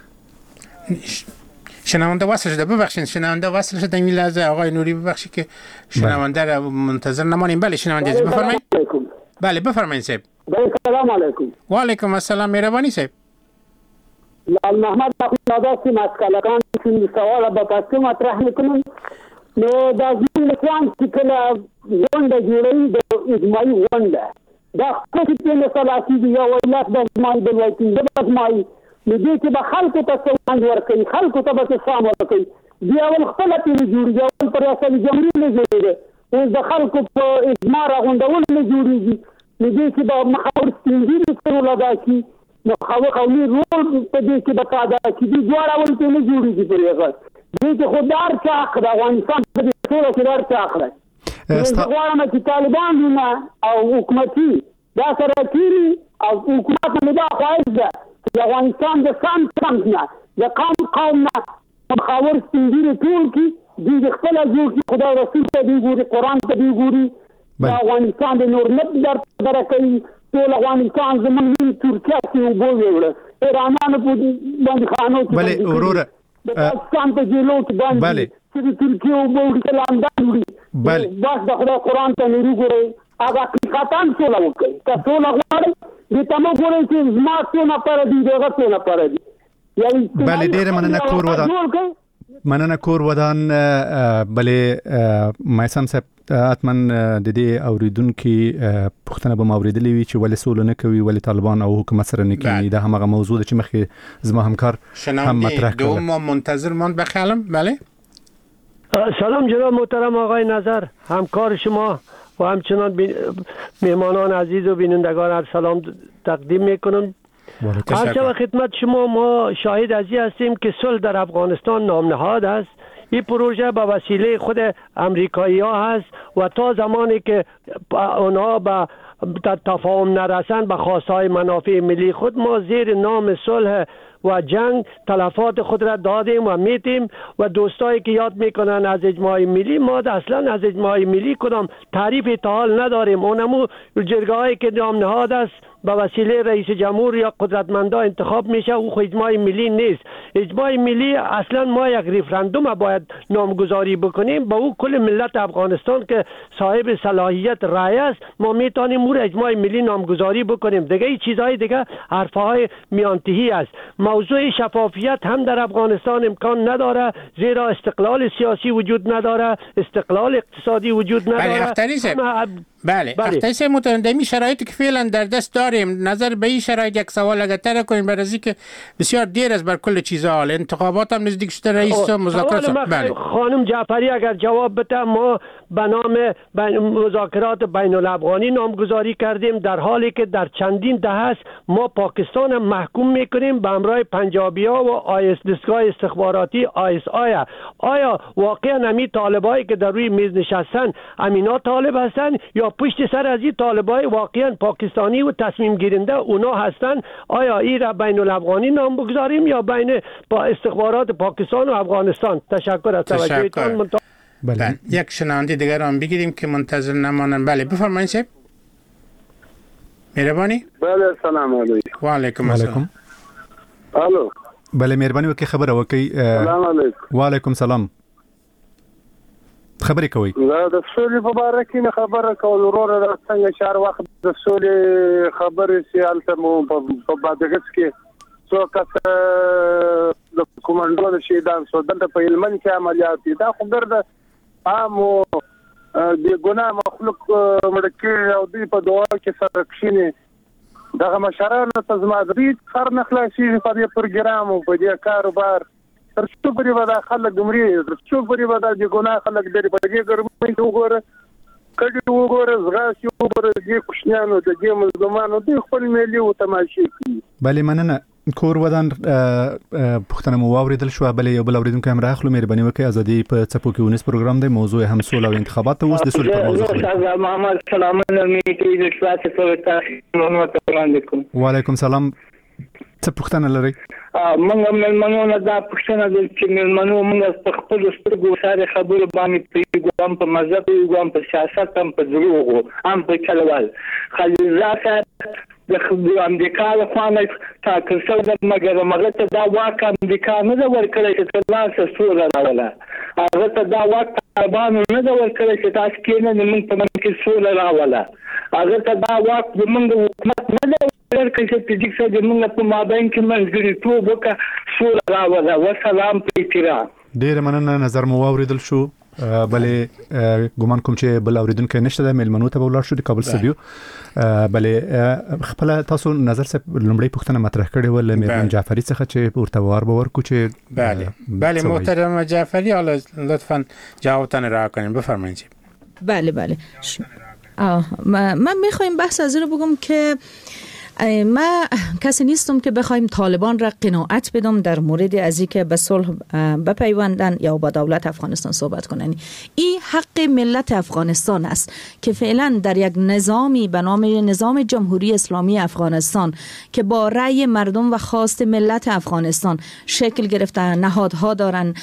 شنونده وصل شده، ببخشید شنونده وصل شده این لحظه. آقای نوری ببخشید که شنونده را منتظر نمانیم. بله شنونده بفرمایید. بله بفرمایید صاحب. سلام علیکم. و علیکم السلام. مهربانی صاحب. لال محمد اخونداسی مسکلکان چون سوال با پاسخ مطرح میکنم. نو دا زمین لکوان که کلا ونده جوری دا اجماعی ونده دا کسی که مثلاتی یا ویلات دا اجماعی دلویتین دا اجماعی ندی که با خلق تا سوند ورکی خلق تا با سام ورکی بیا ول خپل ته جوړیږي او پر ریاست جمهوریت نه جوړیږي او د خلکو په اجماع راغونډول نه جوړیږي نو دې چې د محاور سپینګیري سره لګا کی نو قومي رول په دې کې د قاعده کې دي دواړه ول ته نه جوړیږي په ریاست دې کې خوددار چاق د افغانستان په ټول کې دار چاق راځي غواړم چې طالبان او حکومتي دا سره کیږي او حکومت نه دا خواهش ده چې افغانستان د سم نه د قوم نه مخاور سپینګیري ټول کې د خپل جوړ کې خدای رسول ته دی ګوري قران ته دی ګوري د افغانستان د نور نه درکې ټول افغانستان زموږ ترکیه کې وبوي ایرانانو په باندې خانو کې بله وروره د پاکستان په جیلو کې باندې چې ترکیه وبوي کې لاندې وي بس د خدای قران ته نه ګوري هغه حقیقتا څه لوکي تاسو لا غواړئ د تمو ګورئ چې زما څه نه پر دي دغه څه نه پر دي بله ډیره مننه کور ودان بله مایسم صاحب اتمن د دې اوریدونکو پښتنه به اوریدلې وي چې ولې سول نه کوي ولې طالبان او حکومت سره نه کوي دا همغه موضوع ده چې مخکې زما همکار هم مطرح کړ دوم منتظر مون بخالم بله سلام جناب محترم آقای نظر همکار شما و همچنان مهمانان عزیز و بینندگان سلام تقدیم میکنم. هرچه و خدمت شما ما شاهد ازی هستیم که صلح در افغانستان نام نهاد است. این پروژه به وسیله خود امریکایی ها هست و تا زمانی که اونها به تفاهم نرسند به خواستهای منافع ملی خود ما زیر نام صلح و جنگ تلفات خود را دادیم و میتیم و دوستایی که یاد میکنن از اجماع ملی ما اصلا از اجماع ملی کدام تعریف تا حال نداریم. اونمو جرگاهایی که نام نهاد است به وسیله رئیس جمهور یا قدرتمندا انتخاب میشه او اجماع ملی نیست. اجماع ملی اصلا ما یک ریفرندوم باید نامگذاری بکنیم با او کل ملت افغانستان که صاحب صلاحیت رای است ما میتونیم او اجماع ملی نامگذاری بکنیم. دیگه این چیزهای دیگه حرفهای میانتهی است. موضوع شفافیت هم در افغانستان امکان نداره زیرا استقلال سیاسی وجود نداره استقلال اقتصادی وجود نداره. بله اختیس متندمی شرایطی که فعلا در دست داریم نظر به این شرایط یک سوال اگر تر کنیم برای که بسیار دیر است بر کل چیزها حال انتخابات هم نزدیک شده رئیس مذاکرات بله خانم جعفری اگر جواب بده ما به نام مذاکرات بین الافغانی نامگذاری کردیم در حالی که در چندین دهه است ما پاکستان هم محکوم میکنیم به همراه پنجابی‌ها و دستگاه استخباراتی ISI. آیا واقعا همین طالبایی که در روی میز نشستن امینا طالب هستن یا پشت سر از این طالبای واقعا پاکستانی و تصمیم گیرنده اونا هستن؟ آیا این را بین الافغانی نام بگذاریم یا بین استخبارات پاکستان و افغانستان؟ تشکر از توجهتان. بله یک شنونده دیگر هم بگیریم که منتظر نمانن. بله بفرمایید شب مهربانی. بله سلام علیکم. و علیکم السلام. الو. بله مهربانی وکي خبره وکي. سلام علیکم. و علیکم سلام. خبرې کوي د سولې په اړه کې خبره کول وروره د څنګه شهر وخت د سولې خبرې سیالته مو په بادغیس کې څو کس د کومانډو د شهیدان شو دلته په هلمند کې عملیات دي دا خو ګرځي عام د ګناه مخلوق مړکې او دوی په دعا کې سره کښینی دغه مشرانو ته زما د دې خر نه خلاصي په دې پروګرام او په دې کاروبار تر څو پرې ودا خلک دمري تر څو پرې ودا د ګناه خلک د دې ګرمۍ وګوره کډي وګوره زغاسي وګوره د کوشنانو د دې مزدمانو د خپل ملي او تماشي کوي. بله مننه کور ودان پښتنه مو اوریدل شو بل یو بل اوریدونکو هم راخلو مهرباني وکړئ ازادي په چپو کې ونس پروګرام دی موضوع هم سول او انتخابات اوس د سول په موضوع دی. محمد سلام علیکم د تاسو په تاسو علیکم. وعلیکم سلام. څه پوښتنه لرئ؟ موږ ملمنو نه دا پوښتنه ده چې ملمنو موږ په خپل سترګو سره خبرو باندې پیګوم په مذهب پیګوم په سیاست هم په دروغو هم په چلوال خلیزات د امریکا له خوا ټاکل شوی ده مګر هغه ته دا واک امریکا نه ده ورکړی چې ترلاسه سوله راوله هغه ته دا واک طالبانو نه ده ورکړی چې تاسو کېنئ موږ په منځ کې سوله راوله هغه ته دا واک زموږ حکومت نه ده ورکړی چې دې څه زموږ په مابین کې منځګړیتوب وکړه سوله راوله. وسلام په احترام. ډېره مننه نظر مو واوریدل شو بله ګومان کوم چې بل اوریدونکو نشته د میلمنو ته ولر شو د کابل استودیو بله خپل تاسو نظر څه لومړی پوښتنه مطرح کړې ول میرمن جعفری څخه چې ورتوار باور کو چې بله محترم جعفری حالا لطفاً جوابتان را کنین بفرمایید. بله من میخوایم بحث از این رو بگم که ما کسی نیستم که بخوایم طالبان را قناعت بدم در مورد از اینکه به صلح بپیوندن یا با دولت افغانستان صحبت کنن. این حق ملت افغانستان است که فعلا در یک نظامی به نام نظام جمهوری اسلامی افغانستان که با رأی مردم و خواست ملت افغانستان شکل گرفتن، نهادها دارن،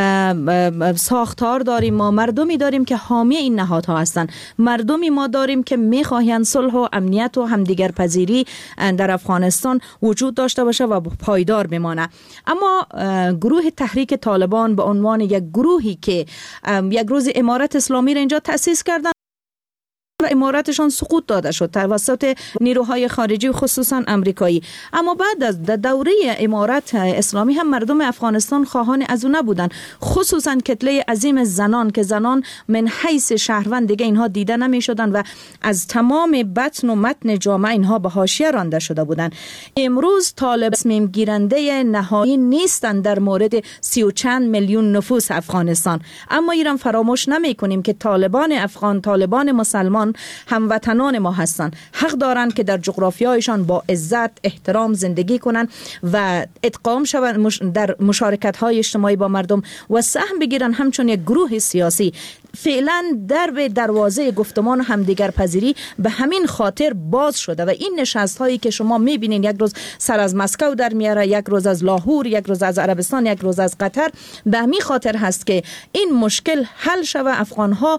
ساختار داریم، ما مردمی داریم که حامی این نهادها هستن، مردمی ما داریم که میخواهند صلح و امنیت و همدیگر پذیری در افغانستان وجود داشته باشه و پایدار بمانه. اما گروه تحریک طالبان به عنوان یک گروهی که یک روز امارت اسلامی را اینجا تأسیس کردن و امارتشان سقوط داده شد توسط نیروهای خارجی و خصوصا امریکایی، اما بعد از دوره امارت اسلامی هم مردم افغانستان خواهان از اون نبودن، خصوصا کتله عظیم زنان که زنان من حیث شهروند دیگه اینها دیده نمی شدن و از تمام بطن و متن جامعه اینها به حاشیه رانده شده بودن. امروز طالب تصمیم گیرنده نهایی نیستن در مورد 30 و چند میلیون نفوس افغانستان، اما ایران فراموش نمی کنیم که طالبان افغان، طالبان مسلمان هموطنان ما هستند، حق دارند که در جغرافیایشان با عزت احترام زندگی کنند و ادغام شوند در مشارکت های اجتماعی با مردم و سهم بگیرن همچون یک گروه سیاسی. فعلا در دروازه گفتمان همدیگر پذیری به همین خاطر باز شده و این نشست هایی که شما میبینین یک روز سر از مسکو در میاره، یک روز از لاهور، یک روز از عربستان، یک روز از قطر، به همین خاطر هست که این مشکل حل شود. افغان ها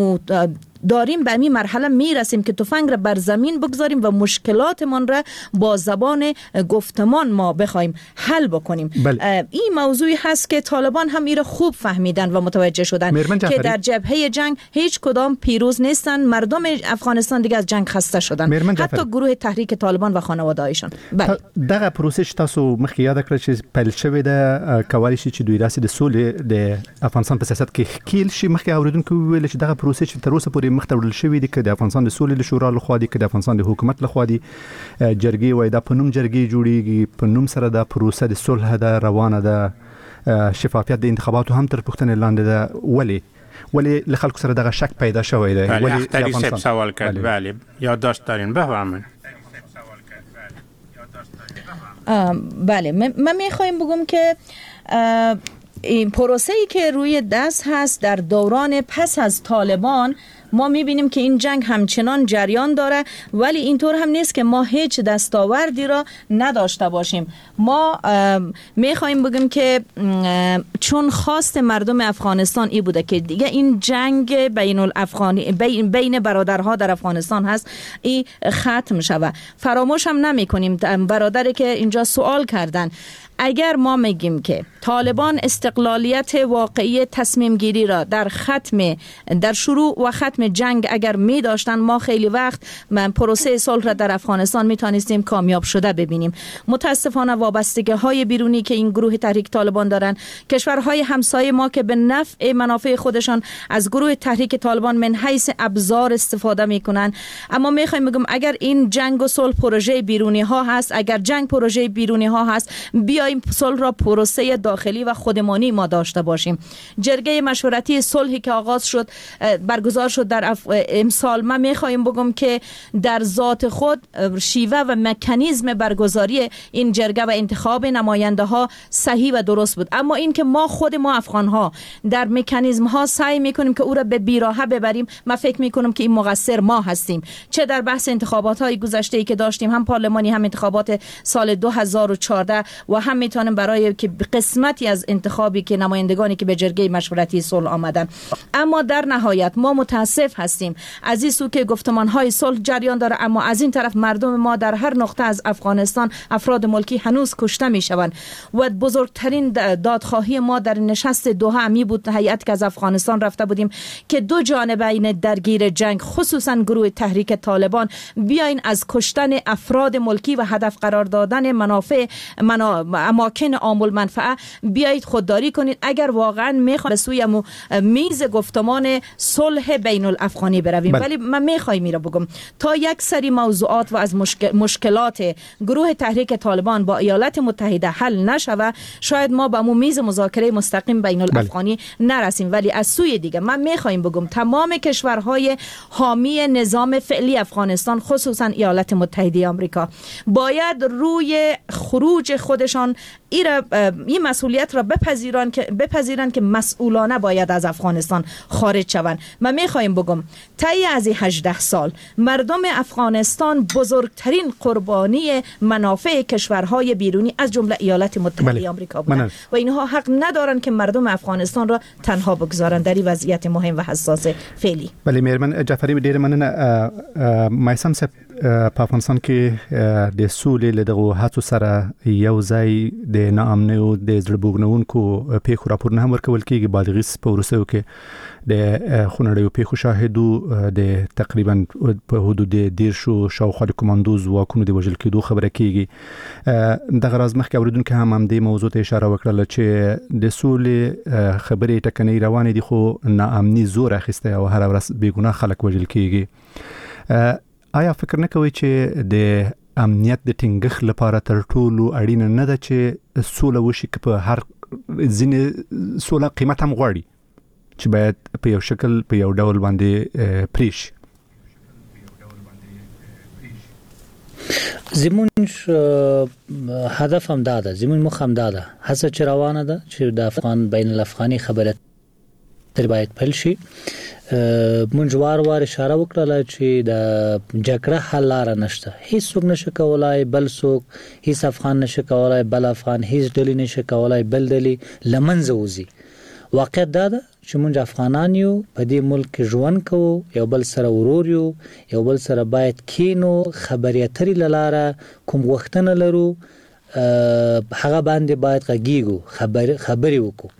داریم به این مرحله میرسیم که تفنگ را بر زمین بگذاریم و مشکلاتمان را با زبان گفتمان ما بخوایم حل بکنیم. این موضوعی هست که طالبان هم ایره خوب فهمیدن و متوجه شدن که در جبهه جنگ هیچ کدام پیروز نیستن، مردم افغانستان دیگه از جنگ خسته شدن، حتی گروه تحریک طالبان و خانواده‌هایشان. دغه پروسه تاسو مخکې یاد کړئ چې پیل شوې ده کولی شي چې دوی راسي د سولې د افغانستان په سیاست کې ښکیل شي. مخکې اوریدونکو ویل چې دغه پروسه چې تر اوسه پورې مخته وړل شوې دي که د افغانستان د سولې شورا لخوا دي که د افغانستان د حکومت لخوا دي، جرګې وای دا په نوم جرګې جوړیږي، په نوم سره د پروسه د صلح ده روانه ده، شفافیت د انتخاباتو هم تر پوښتنې لاندې ده. ولی له خلکو سره دغه شک پیدا شوی دی. ولی اختری صاحب سوال کرد. بله یادداشت دارین بفرمایید. بله من میخوایم بگم که این پروسه‌ای که روی دست هست در دوران پس از طالبان ما میبینیم که این جنگ همچنان جریان داره، ولی اینطور هم نیست که ما هیچ دستاوردی را نداشته باشیم. ما میخوایم بگیم که چون خواست مردم افغانستان ای بوده که دیگه این جنگ بین برادرها در افغانستان هست ای ختم شود. فراموش هم نمی کنیم برادری که اینجا سوال کردن، اگر ما میگیم که طالبان استقلالیت واقعی تصمیم گیری را در شروع و ختم جنگ اگر می داشتن، ما خیلی وقت پروسه صلح را در افغانستان می توانستیم کامیاب شده ببینیم. متاسفانه وابستگی های بیرونی که این گروه تحریک طالبان دارن، کشورهای همسایه ما که به نفع منافع خودشان از گروه تحریک طالبان من حیث ابزار استفاده میکنن. اما میخوایم بگم اگر این جنگ و صلح پروژه بیرونی ها هست، اگر جنگ پروژه بیرونی ها هست، بیایم صلح را پروسه داخلی و خودمانی ما داشته باشیم. جرگه مشورتی صلحی که آغاز شد برگزار شد در امسال، ما میخوایم بگم که در ذات خود شیوه و مکانیزم برگزاری این جرگه و انتخاب نماینده ها صحیح و درست بود، اما این که ما افغان ها در مکانیزم ها سعی میکنیم که او را به بیراهه ببریم، من فکر میکنم که این مقصر ما هستیم. چه در بحث انتخابات های گذشته ای که داشتیم، هم پارلمانی هم انتخابات سال 2014 و هم میتونیم برای که قسمتی از انتخابی که نمایندگانی که به جرگه مشورتی صلح آمدن. اما در نهایت ما متاسف هستیم از این سو که گفتمان‌های صلح جریان داره، اما از این طرف مردم ما در هر نقطه از افغانستان، افراد ملکی هنوز کشته میشوند و بزرگترین دادخواهی ما در نشست دوحه می بود، هیئت که از افغانستان رفته بودیم، که دو جانبین درگیر جنگ خصوصا گروه تحریک طالبان بیاین از کشتن افراد ملکی و هدف قرار دادن منافع اماکن عام المنفعه بیایید خودداری کنید اگر واقعا میخوایم به سوی میز گفتمان صلح بین الافغانی برویم. ولی من میخوایم میرا بگم تا یک سری موضوعات و از مشکلات گروه تحریک طالبان با ایالات متحده حل نشوه شاید ما به میز مذاکره مستقیم بین الافغانی نرسیم. ولی از سوی دیگه من میخوایم بگم تمام کشورهای حامی نظام فعلی افغانستان خصوصا ایالات متحده آمریکا باید روی خروج خودشان این مسئولیت را بپذیرند که مسئولانه باید از افغانستان خارج شوند. من میخوایم بگم طی از 18 سال مردم افغانستان بزرگترین قربانی منافع کشورهای بیرونی از جمله ایالات متحده آمریکا بودند و اینها حق ندارند که مردم افغانستان را تنها بگذارند در این وضعیت مهم و حساس فعلی. بله میرمن جعفری ډیر مننه. مایسم صاحب په افغانستان کې د سولې له دغه هڅو سره یو ځای د ناامنۍ او د زړه بوږنونکو پیښو راپورونه هم ورکول کېږي. بادغیس په وروستیو کې د خونړیو پیښو شاهدو د تقریبا په حدود 10 شاوخوا د کمانډو ځواکونو د وژل کېدو خبره کېږي. دغه راز مخکې اوریدونکو هم دې موضوع ته اشاره وکړه چې د سولې خبرې ټکنۍ روانې دي خو ناامني زور اخیسته او هر ورځ بېګناه خلک وژل کېږي. آیا فکر نه کوئ چې د امنیت د ټینګښت لپاره تر ټولو اړینه نه ده چې سوله وشي که په هر ځینې سوله قیمت هم غواړي چې باید په یو شکل په یو ډول باندې پرې شي؟ زمونږ هدف هم دا ده، زمونږ موخه هم دا ده، هڅه چې روانه ده چې د افغان بین الافغاني خبره تر باید پیل شي. مونږ وار اشاره وکړه چې د جګړه حل لار نشته، هیڅ څوک نشي کولای بل څوک، هیڅ افغان نشي کولای بل افغان، هیڅ ډلې نشي کولای بل ډلې لمنځه وځي. واقعیت دا ده چې مونږ افغانان یو، په دې ملک ژوند کوو، یو بل سره ورور یو، یو بل سره باید کینو، خبرې اترې له لاره کوم غوښتنه لرو هغه باندې باید غږیږو، خبرې وکړو.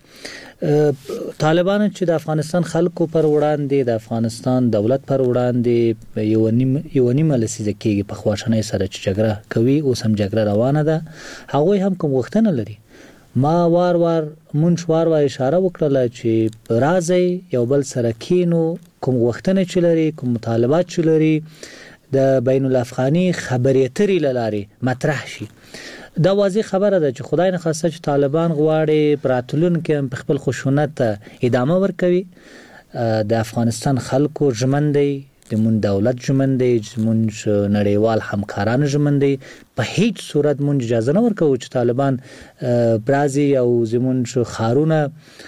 طالبان چې د افغانستان خلکو پر وړاندې، د افغانستان دولت پر وړاندې یو نیمه لسیزه کېږي په خواشنۍ سره چې جګړه کوي، اوس هم جګړه روانه ده، هغوی هم کوم غوښتنه لري. ما مونږ وار اشاره وکړله چې راځئ یو بل سره کینو، کوم غوښتنه چې لري، کوم مطالبات چې لري د بین الافغاني خبرې اترې له لارې مطرح شي. دا واضح خبره ده چې خدای نخواسته چې طالبان غواړي راتلونکي په خپل خشونت ته ادامه ورکوي. د افغانستان خلکو ژمن دی، زموږ دولت ژمن دی، زموږ نړیوال همکاران ژمن دی، په هیڅ صورت موږ اجازه نه ورکوو چې طالبان برازي او زموږ خارونه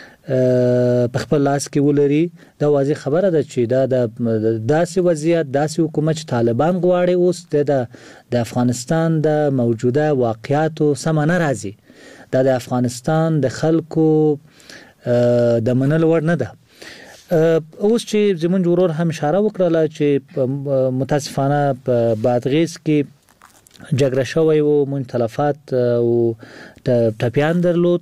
په خپل لاس کې ولري. دا واضح خبره ده چې دا د داسې وضعیت، داسې حکومت چې طالبان غواړي اوس د افغانستان د موجوده واقعیاتو سمه نه راځي. دا د افغانستان د خلکو د منلو وړ نه ده. اوس چې زمونږ ورور هم اشاره وکړله چې متاسفانه په بادغیس کې جګړه شوی و، مونږ تلفات او ټپیان درلود.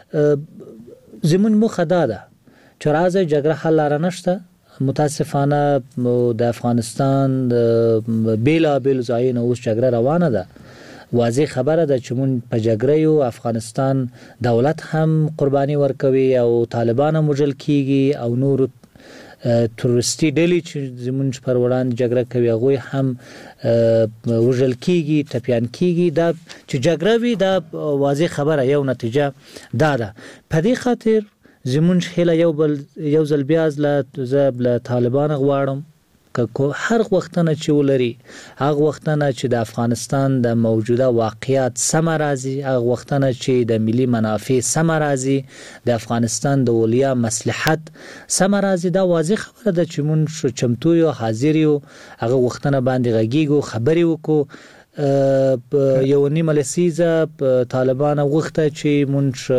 زمون موخه دا ده چې راځي جګړه حل لاره نشته. متاسفانه د افغانستان بیلابیل ځایونه اوس جګړه روانه ده. واضح خبره ده چې مون په جګړه یو، افغانستان دولت هم قرباني ورکوي او طالبان هم وژل کیږي او نور تروریستي ډلې چې زمونږ پر وړاندې جګړه کوي هغوی هم وژل کیږي، ټپیان کیږي. دا چې جګړه وي دا واضح خبره، یو نتیجه دا ده. په دې خاطر زمونږ هیله یو ځل بیا زه له طالبان غواړم که هر وختونه چې ولري، هغه وختونه چې د افغانستان د موجوده واقعیت سم راځي، هغه وختونه چې د ملي منافع سم راځي، د افغانستان د اولیا مصلحت سم راځي. دا واضح خبره ده چې مونږ چمتو یو، حاضر یو، هغه وختونه باندې غږیږو، خبرې وکړو. یو نیمه لسیزه طالبان غوښته چې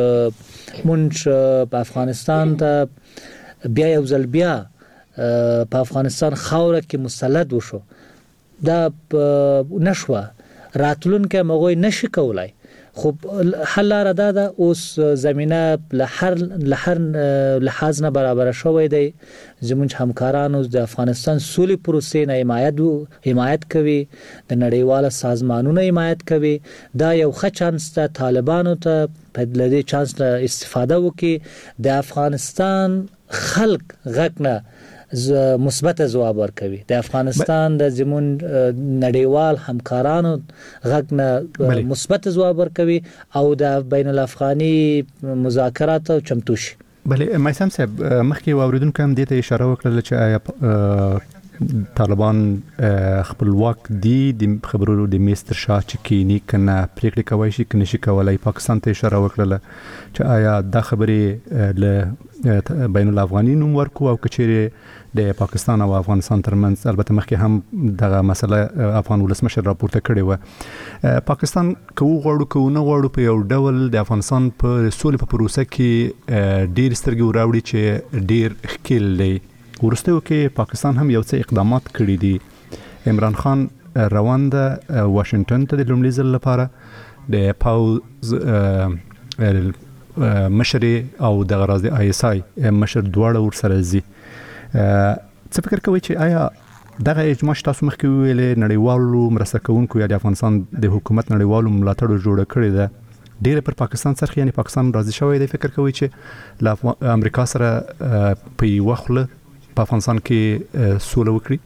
مونږ په افغانستان ته بیا یو ځل بیا په افغانستان خاوره کې مسلط وشو. دا نشوه، راتلونکي مغوی نشي کولای خب حل لاره ده اوس زمینه لهر لحاظ نه برابر شوی دی زمونږ همکارانو د افغانستان سولې پروسې نه حمایت کوي د نړیوالو سازمانونو حمایت کوي دا یو ښه چانس ته طالبانو ته په دې چانس استفاده وکړي د افغانستان خلک غږ نه مثبت ځواب ورکوي د افغانستان د زمون نړیوال همکارانو غږ نه مثبت ځواب ورکوي او د بین الافغاني مذاکرات چمتو شي. بله مایسم صاحب مخکې واوریدونکو هم دې ته اشاره وکړه چې آیا طالبان خپلواک دي د خبرو د میستر شاه چې کینی کنه پریکړه کوي شي کنه شي کولای پاکستان ته اشاره وکړه چې آیا دا خبرې له بین الافغاني نوم ورکو او کچېره د پاکستان او افغانستان ترمنځ البته مخکې هم دغه مسله افغان ولسمشر راپورته کړې و پاکستان کوو غواړو کوو نه غواړو په یو ډول د افغانستان په سولې په پروسه کې ډېر سترګې وراوړي چې ډېر ښکیل دی ورسته کې پاکستان هم یو څه اقدامات کړي دي عمران خان روان ده واشنگټن ته د لومړي ځل لپاره د پاوز مشر او د غراض آی اس آی مشر دواړه ورسره زی څه فکر کوي چې آیا دغه اجماع تاسو مخکې ویلې نړیوالو مرسته کوونکو یا د افغانستان د حکومت نړیوالو ملاتړ جوړ کړی ده ډېر پر پاکستان سره یعنی پاکستان راضي شوی دی فکر کوي چې ل امریکا سره په وخت په افغانستان کې سوله وکړي؟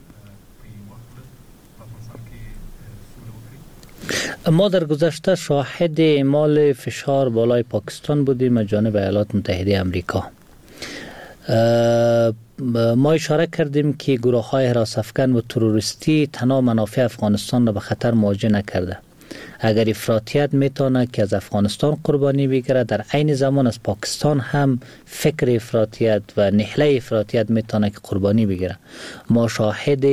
ما در گذشته شاهد اعمال فشار بالای پاکستان بودیم از جانب ایالات متحده آمریکا. ما اشاره کردیم که گروه‌های حراس افکن و تروریستی تنها منافع افغانستان را به خطر مواجه نکرده. اگر افراطیت میتونه که از افغانستان قربانی بگیره در عین زمان از پاکستان هم فکر افراطیت و نهله افراطیت میتونه که قربانی بگیره. ما شاهد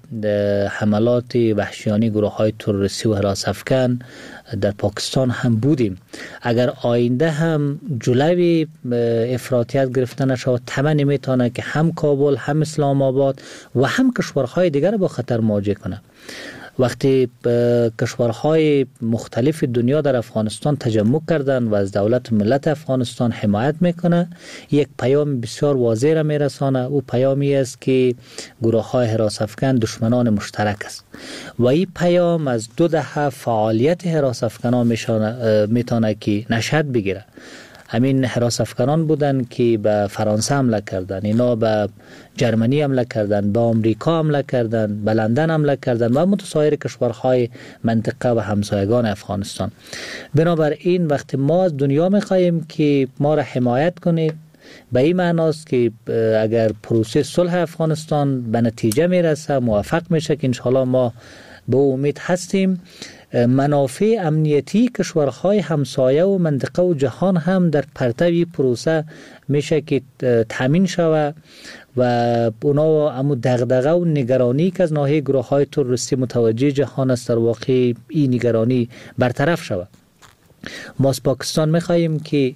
حملات وحشیانه گروه‌های تروریستی و حراس افکن در پاکستان هم بودیم. اگر آینده هم جلوی افراطیت گرفته نشود طبعا نمیتونه که هم کابل هم اسلام آباد و هم کشورهای دیگر با خطر مواجه کنه. وقتی کشورهای مختلف دنیا در افغانستان تجمع کردن و از دولت و ملت افغانستان حمایت میکنه یک پیام بسیار واضح را میرسانه. او پیامی است که گروه‌های حراس افکن دشمنان مشترک است و این پیام از 2 دهه فعالیت حراس افکنان میتونه که نشأت بگیره. همین حراس افکنان بودن که به فرانسه حمله کردن، اینا به جرمنی حمله کردن، به آمریکا حمله کردن، به لندن حمله کردن و متسایر کشورهای منطقه و همسایگان افغانستان. بنابراین وقتی ما از دنیا می‌خواهیم که ما را حمایت کنید به این معناست که اگر پروسه صلح افغانستان به نتیجه میرسه موفق میشه که انشالله ما به امید هستیم منافع امنیتی کشورهای همسایه و منطقه و جهان هم در پرتو پروسه میشه که تامین شود و اونا امو دغدغه و نگرانی که از ناحیه گروه‌های تروریستی متوجه جهان است در واقع این نگرانی برطرف شود. ما از پاکستان میخواییم که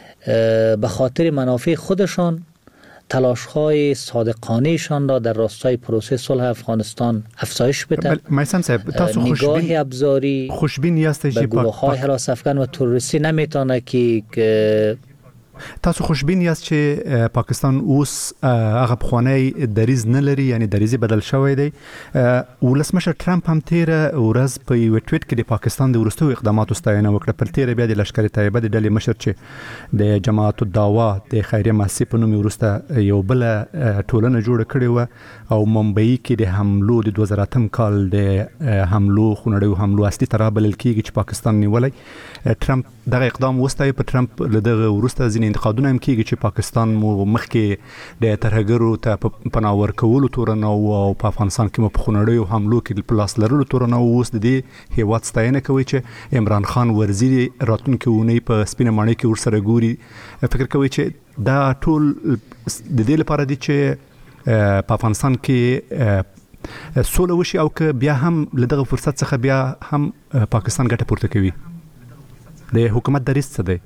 به خاطر منافع خودشان تلاش‌های صادقانه‌شان را در راستای پروسه صلح افغانستان افزایش بده. میثم صاحب تاسو نگاه ابزاری خوشبین هستید چې گروه‌های حراس افکن و تروریستی نمیتونه که تاسو خوشبین یاست چې پاکستان اوس هغه بخوانی دریز نه لري یعنی دریزي بدل شوی دی. ولسمشر ټرمپ هم تیر ورځ په یو ټویټ کې د پاکستان د ورستو اقداماتو ستاینه وکړه. پر تیر بیا د لشکري طیبه د ډلې مشر چې د جماعت الدعوه د خیریه مؤسسې په نوم ورسته یو بل ټولنه جوړه کړې و او ممبئی کې د حملو د 2008 کال د حملو خونړیو حملو اصلي ترابل کېږي چې پاکستان نیولای. ټرمپ دغه اقدام وستای په ټرمپ له دغه ورسته ځینې انتقادونه هم کېږي چې پاکستان مو مخکې د ترهګرو ته پناه ورکولو تورنه او په افغانستان کې مو په خونړیو حملو کې په لاس لرلو تورنه اوس د دې هیواد ستاینه کوي چې عمران خان ورزی راتلونکي اونۍ په سپینه ماڼۍ کې ورسره ګوري. فکر کوي چې دا ټول د دې لپاره دي چې په افغانستان کې سوله وشي او که بیا هم له دغه فرصت څخه بیا هم پاکستان ګټه پورته کوي. د حکومت دریځ څه دی؟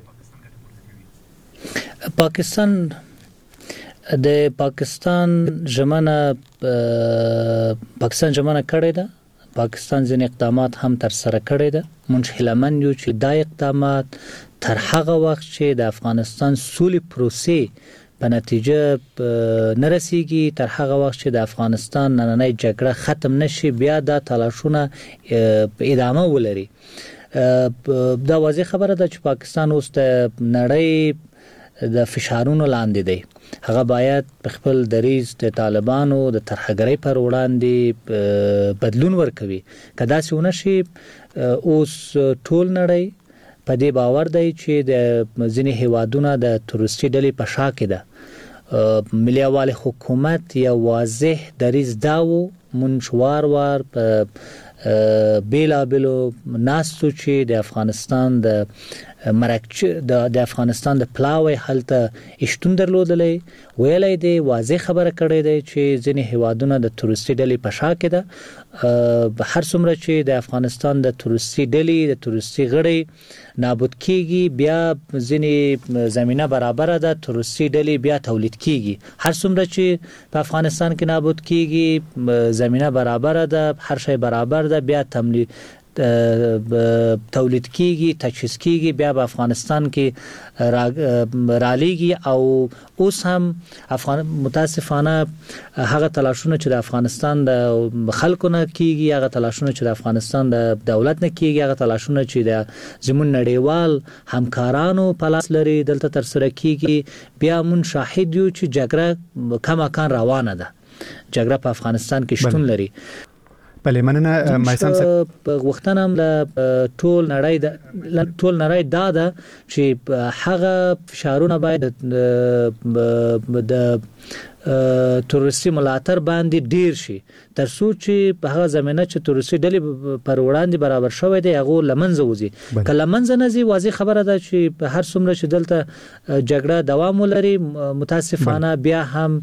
پاکستان ژمنه کړې ده پاکستان ځین اقدامات هم تر سره کړی ده. مونږ هیلمن یو چې دا اقدامات تر هغه وخت چې د افغانستان سولې پروسې په نتیجه نرسیږي، تر هغه وخت چې د افغانستان نننۍ جګړه ختم نشي، بیا دا تلاشونه ادامه ولري. دا واضح خبره ده چې پاکستان اوس د نړۍ د فشارونو لاندې دی. هغه باید خپل دریځ د طالبانو د ترهګرۍ پر وړاندې بدلون ورکوي. کدا څونه شي اوس ټول نړۍ په دې باور دی چې د ځینې هیوادونو د تروریستي ډلې په شا کې ده. ملي یوالي حکومت یا واضح دریځ داو منشوار وار په بیلابلو ناستو چې د افغانستان د د افغانستان د پلاوی حالته اشتون درلودلې، ویلای دی واضح خبره کړې ده چې ځینې هیوادونه د تروریستي ډلې په شا کې ده. هر څومره چې د افغانستان د تروریستي ډلې د تروریستي غړي نابود کیږي، بیا ځینې زمينه برابر ده تروریستي ډلې بیا تولید کیږي. هر څومره چې په افغانستان کې نابود کیږي، زمينه برابر ده، هر شی برابر ده، بیا تولید کیږي، تجهیز کیږي، بیا په افغانستان کې رالیږي. او اوس هم متاسفانه هغه تلاشونه چې د افغانستان د خلکو نه کیږي، هغه تلاشونه چې د افغانستان د دولت نه کیږي، هغه تلاشونه چې د زمون نړیوال همکارانو په لاس لري دلته تر سره کیږي، بیا مون شاهد یو چې جګړه کماکان روانه ده. جګړه په افغانستان کې شتون لري. بله مننه مایسان صاحب. وختونه هم له ټول نړۍ دا ده چې هغه فشارونه باید د تروریستي ملاتړ باندې ډیر شي، تر څو چې په هغه زمينه چې تروریستي ډلې پر وړاندې برابر شوی دی هغه لمنځه وځي. کله منځه نه ځي، واضح خبره ده چې هر څومره چې دلته جګړه دوام ولري، متاسفانه بیا هم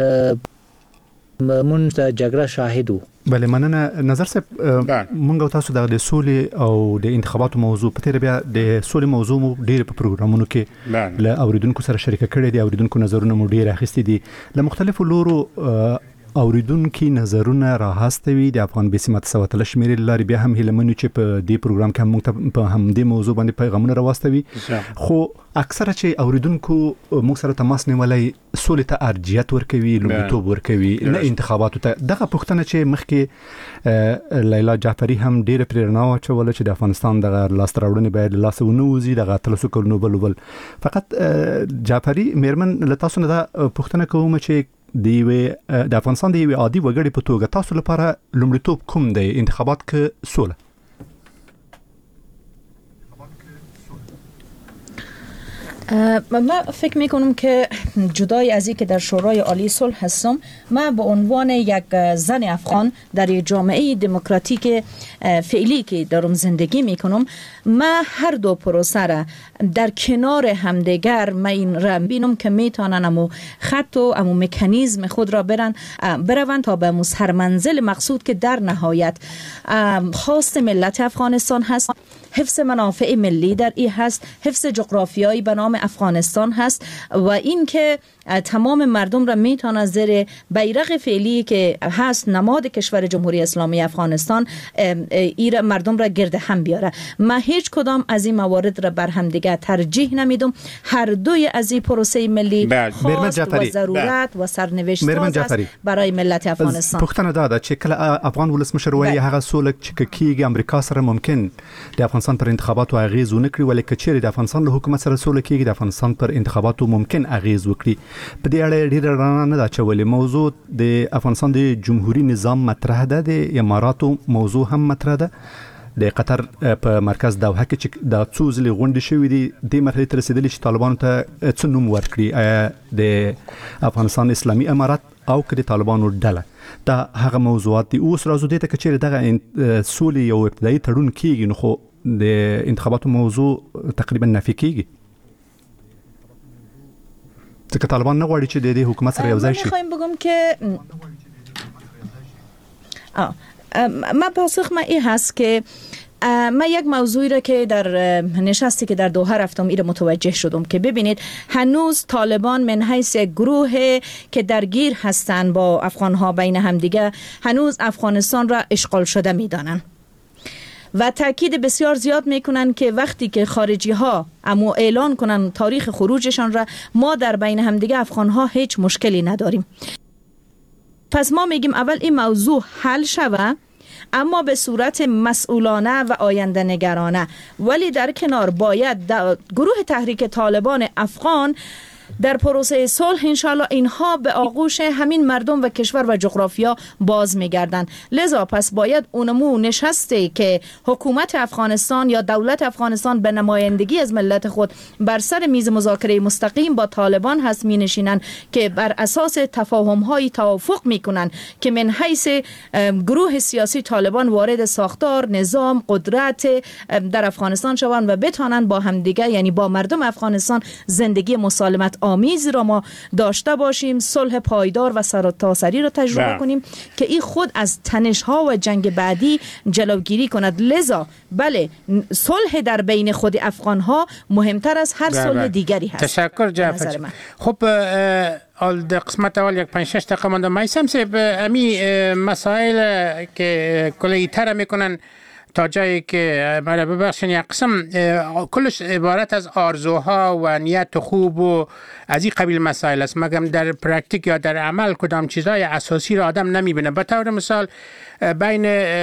مونږ د جګړه شاهدو. بله مننه نظر صاحب. مونږ تاسو د سولې او د انتخاباتو موضوع په تیر بیا د سولې موضوع مو ډیر په پروګرامونو کې له اوریدونکو سره شریک کړي دي، اوریدونکو نظرونه مو ډیر اخیستي دي، له مختلفو لورو اوریدونکو نظرونه راهستوي. د افغان بیسي متساوت لشمیر لاري بیا هم هلمنو چې په دې پروګرام کې هم په هم دې موضوع باندې پیغامونه راوستوي، خو اکثره چې اوریدونکو موږ سره تماس نیولای سولې ته ارجحیت ورکوي، لومړیتوب ورکوي، نه انتخاباتو ته. دغه پوښتنه چې مخکې لیلا جعفری هم ډیره پریرنا واچوله چې د افغانستان د لاس راوړنې باید لاس ونوزي، دغه تلسو کولنو بل فقط جعفری میرمن له تاسو نه دا پوښتنه کوم چې د افغانستان د یو عادي وګړي په توګه تاسو لپاره لومړیتوب کوم دی، انتخابات که سوله؟ من فکر میکنم که جدای از اینکه در شورای عالی صلح هستم، من به عنوان یک زن افغان در یک جامعه دموکراتیک فعلی که دارم زندگی میکنم، من هر دو پروسه را در کنار همدیگر من این را بینم که میتونن امو خط و امو مکانیزم خود را بروند تا به هر منزل مقصود که در نهایت خواست ملت افغانستان هست، حفظ منافع ملی در این هست، حفظ جغرافیایی به نام افغانستان هست و این که تمام مردم را میتونه زیر بیرق فعلی که هست نماد کشور جمهوری اسلامی افغانستان این مردم را گرد هم بیاره. من هیچ کدام از این موارد را بر هم دیگه ترجیح نمیدم. هر دوی از این پروسه ملی خواست و ضرورت و سرنوشت است برای ملت افغانستان. پختنه داده چې کله افغان ولسمشر وایي هغه سوله چې کیږي امریکا سره ممکن د افغانستان پر انتخاباتو اغیز ونکړي، ولی کچېرې د افغانستان له حکومت سره سوله کیږي د افغانستان پر انتخاباتو ممکن اغیز وکړي. په دې اړه ډیره رڼا نه دا چولې. موضوع د افغانستان د جمهوریت نظام مطرح ده، د اماراتو موضوع هم مطرح ده، د قطر په مرکز دوحه کې چې د څو ځلې غونډې شوې دي د مرحله ته رسیدلې چې طالبانو ته څه نوم ورکړي، د افغانستان اسلامي امارات او که د طالبانو ډله. دا هغه موضوعات دي. اوس راځو دې ته که چېرې دغه سولې یو ابتدایي تړون کیږي نو خو د انتخاباتو موضوع تقریبا نفي کیږي، ځکه طالبان نه غواړي چې د حکومت سره یو ځای شي. میخوایم بگم که من پاسخ من این هست که من یک موضوعی را که در نشستی که در دوحه رفتم ایره متوجه شدم که ببینید هنوز طالبان من حیث گروه که درگیر هستند با افغانها بین همدیگه هنوز افغانستان را اشغال شده میدانند و تاکید بسیار زیاد میکنن که وقتی که خارجی ها اما اعلان کنن تاریخ خروجشان را ما در بین همدیگه افغان ها هیچ مشکلی نداریم. پس ما میگیم اول این موضوع حل شوه اما به صورت مسئولانه و آینده نگرانه، ولی در کنار باید گروه تحریک طالبان افغان در پروسه صلح انشالله اینها به آغوش همین مردم و کشور و جغرافیا باز میگردن. لذا پس باید اونمو نشسته که حکومت افغانستان یا دولت افغانستان به نمایندگی از ملت خود بر سر میز مذاکره مستقیم با طالبان هست می نشینن که بر اساس تفاهم های توافق میکنن که من حیث گروه سیاسی طالبان وارد ساختار نظام قدرت در افغانستان شوند و بتانن با همدیگه یعنی با مردم افغانستان زندگی مسالمت آمیز را ما داشته باشیم، صلح پایدار و سرتاسری را تجربه کنیم که این خود از تنش ها و جنگ بعدی جلوگیری کند. لذا بله صلح در بین خود افغان ها مهمتر از هر صلح دیگری هست. تشکر جعفر. خب در قسمت اول یک 5-6 دقیقه مانده. میثم صاحب امی مسائل که کلی تر میکنن تا جایی که مرا ببخشین یک قسم کلش عبارت از آرزوها و نیت خوب و از این قبیل مسائل است، مگم در پرکتیک یا در عمل کدام چیزای اساسی را آدم نمیبینه. به طور مثال بین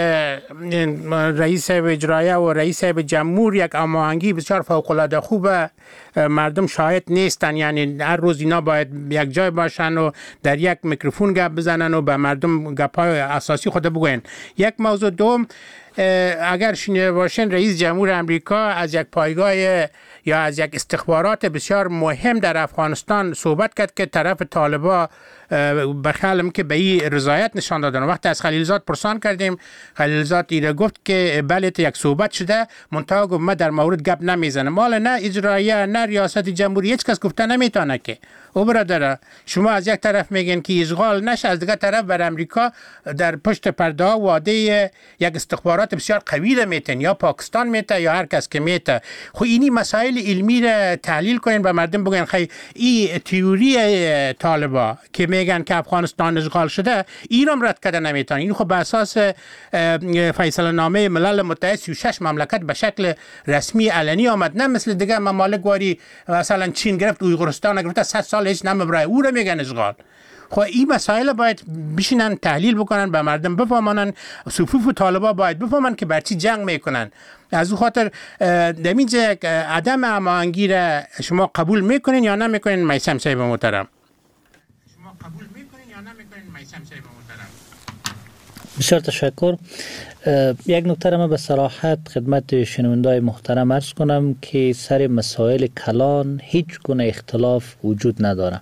رئیس اجرایه و رئیس جمهور یک هماهنگی بسیار فوق العاده خوبه، مردم شاهد نیستن، یعنی هر روز اینا باید یک جای باشن و در یک میکروفون گپ بزنن و به مردم گپ‌های اساسی خود بگوین. یک موضوع دوم، اگر شنیده باشین رئیس جمهور امریکا از یک پایگاه یا از یک استخبارات بسیار مهم در افغانستان صحبت کرد که طرف طالبا بخیالم که به این رضایت نشان دادن. وقتی از خلیلزاد پرسان کردیم خلیلزاد ایره گفت که بله یک صحبت شده منتها گفت ما در مورد گپ نمیزنم. مال نه اجرایه نه ریاست جمهوری هیچ کس گفته نمیتونه که او برادر شما از یک طرف میگن که اشغال نشه، از دیگه طرف بر امریکا در پشت پرده وعده یک استخبارات بسیار قوی میتن یا پاکستان میته یا هر کس که میته. خو اینی مسائل علمی را تحلیل کنین به مردم بگن خی این تئوری طالبا که میگن که افغانستان اشغال شده ایران رد کرده نمیتونه. این خب به اساس فیصله نامه ملل متحد 36 مملکت به شکل رسمی علنی آمد، نه مثل دیگه ممالک واری مثلا چین گرفت اویغورستان گرفت 100 سال هیچ نمیبره او را میگن اشغال. خب این مسائل باید بشینن تحلیل بکنن به مردم بفهمانن، صفوف طالبا باید بفهمن که برچی جنگ میکنن. از او خاطر دمیجه عدم هماهنگی را شما قبول میکنین یا نمیکنین میثم صاحب محترم؟ شما قبول میکنین یا نمیکنین میثم صاحب محترم؟ بسیار تشکر. یک نکته را من به صراحت خدمت شنوندای محترم عرض کنم که سر مسائل کلان هیچ گونه اختلاف وجود نداره.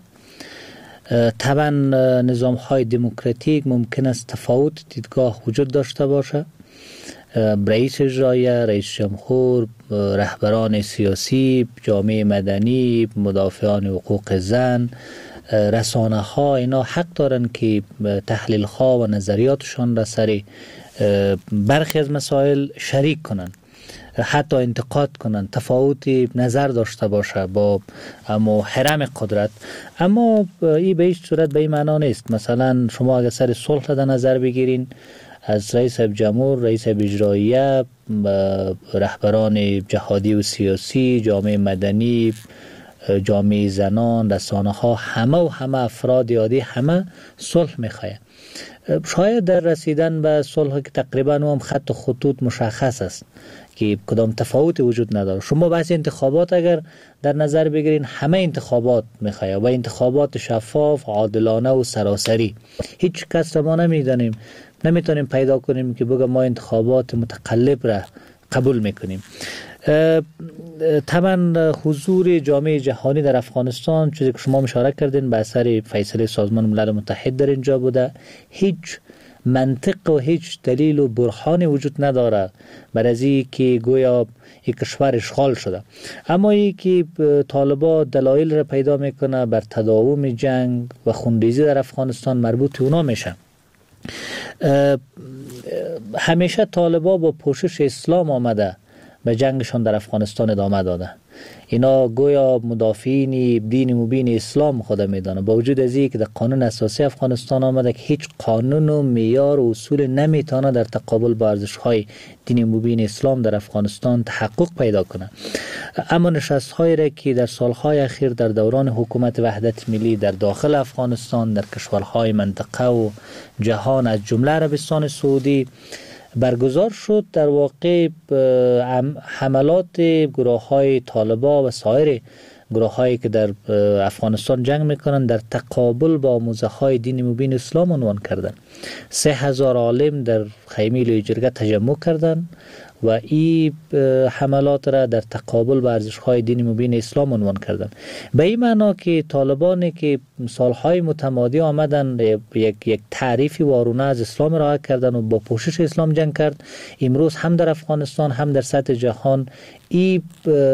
طبعا نظام های دموکراتیک ممکن است تفاوت دیدگاه وجود داشته باشه، رئیس اجرایه، رئیس جمهور، رهبران سیاسی، جامعه مدنی، مدافعان حقوق زن، رسانه ها اینا حق دارن که تحلیل ها و نظریاتشان را سر برخی از مسائل شریک کنن، حتی انتقاد کنن، تفاوت نظر داشته باشه با حرم قدرت. اما این به هیچ صورت به این معنا نیست. مثلا شما اگر سر صلح در نظر بگیرین از رئیس جمهور، رئیس اجرایه، رهبران جهادی و سیاسی، جامعه مدنی، جامعه زنان، رسانه ها، همه افراد عادی همه صلح میخواهند. شاید در رسیدن به صلح که تقریبا هم خط و خطوط مشخص است که کدام تفاوت وجود نداره. شما بحث انتخابات اگر در نظر بگیرین همه انتخابات میخواه و انتخابات شفاف، عادلانه و سراسری. هیچ کس را ما نمیتونیم پیدا کنیم که بگه ما انتخابات متقلب را قبول میکنیم. طبعا حضور جامعه جهانی در افغانستان چیزی که شما اشاره کردین به اثر فیصله سازمان ملل متحد در اینجا بوده، هیچ منطق و هیچ دلیل و برهانی وجود نداره بر از این که گویا یک کشور اشغال شده. اما این که طالبان دلایل را پیدا میکنه بر تداوم جنگ و خونریزی در افغانستان مربوط اونا میشه. همیشه طالبا با پوشش اسلام آمده به جنگشان در افغانستان ادامه داده. اینا گویا مدافعین دین مبین اسلام خود میدانه، با وجود از اینکه در قانون اساسی افغانستان آمده که هیچ قانون و معیار و اصول نمیتونه در تقابل با ارزش‌های دین مبین اسلام در افغانستان تحقق پیدا کنه. اما نشست‌هایی را که در سالهای اخیر در دوران حکومت وحدت ملی در داخل افغانستان، در کشورهای منطقه و جهان از جمله عربستان سعودی برگزار شد، در واقع حملات گروه‌های طالبان و سایر گروه‌هایی که در افغانستان جنگ میکنن در تقابل با آموزه‌های دین مبین اسلام عنوان کردن. 3000 عالم در خیمه لوی جرگه تجمع کردن و این حملات را در تقابل با ارزش‌های دین مبین اسلام عنوان کردن. به این معنا که طالبانی که سالهای متمادی آمدن یک تعریفی وارونه از اسلام ارائه کردن و با پوشش اسلام جنگ کرد، امروز هم در افغانستان هم در سطح جهان این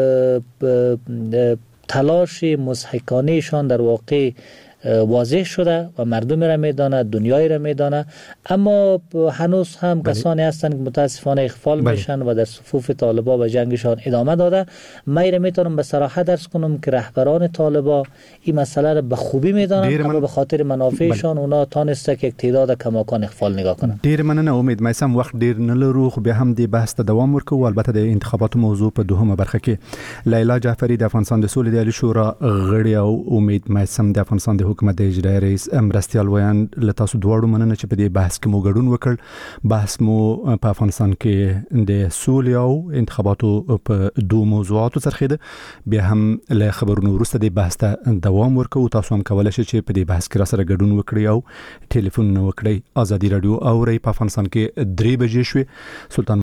تلاش مضحکانه‌شان در واقع واضح شده و مردم را میدانه، دنیای را میدانه، اما هنوز هم کسانی هستند که متاسفانه اغفال میشن و در صفوف طالبا به جنگشان ادامه داده. من میتونم به صراحت عرض کنم که رهبران طالبا این مسئله را به خوبی میدانند، اما به خاطر منافعشان اونا تانسته که یک تعداد کماکان اغفال نگاه کنند. ډیر مننه. امید مېسم وخت ډیر نه لرو، خو به هم دې بحث ته دوام ورکوو. البته د انتخاباتو موضوع په دوهمه برخه کې لیلا جعفری د افغانستان د سولې د عالی شورا غړي او امید مېسم د افغانستان د حکومت د اجرایي رئیس مرستیال ویان له تاسو دواړو مننه چې په دې بحث کې مو ګډون وکړ. بحث مو په افغانستان کې د سولې او انتخاباتو په دوه موضوعاتو څرخیده. بیا هم له خبرونو وروسته د بحث ته دوام ورکوو. تاسو هم کولای شئ چې په دې بحث کې را سره ګډون وکړئ او ټلیفون وکړئ. ازادي رادیو اوري په افغانستان کې 3 بجې شوې. سلطان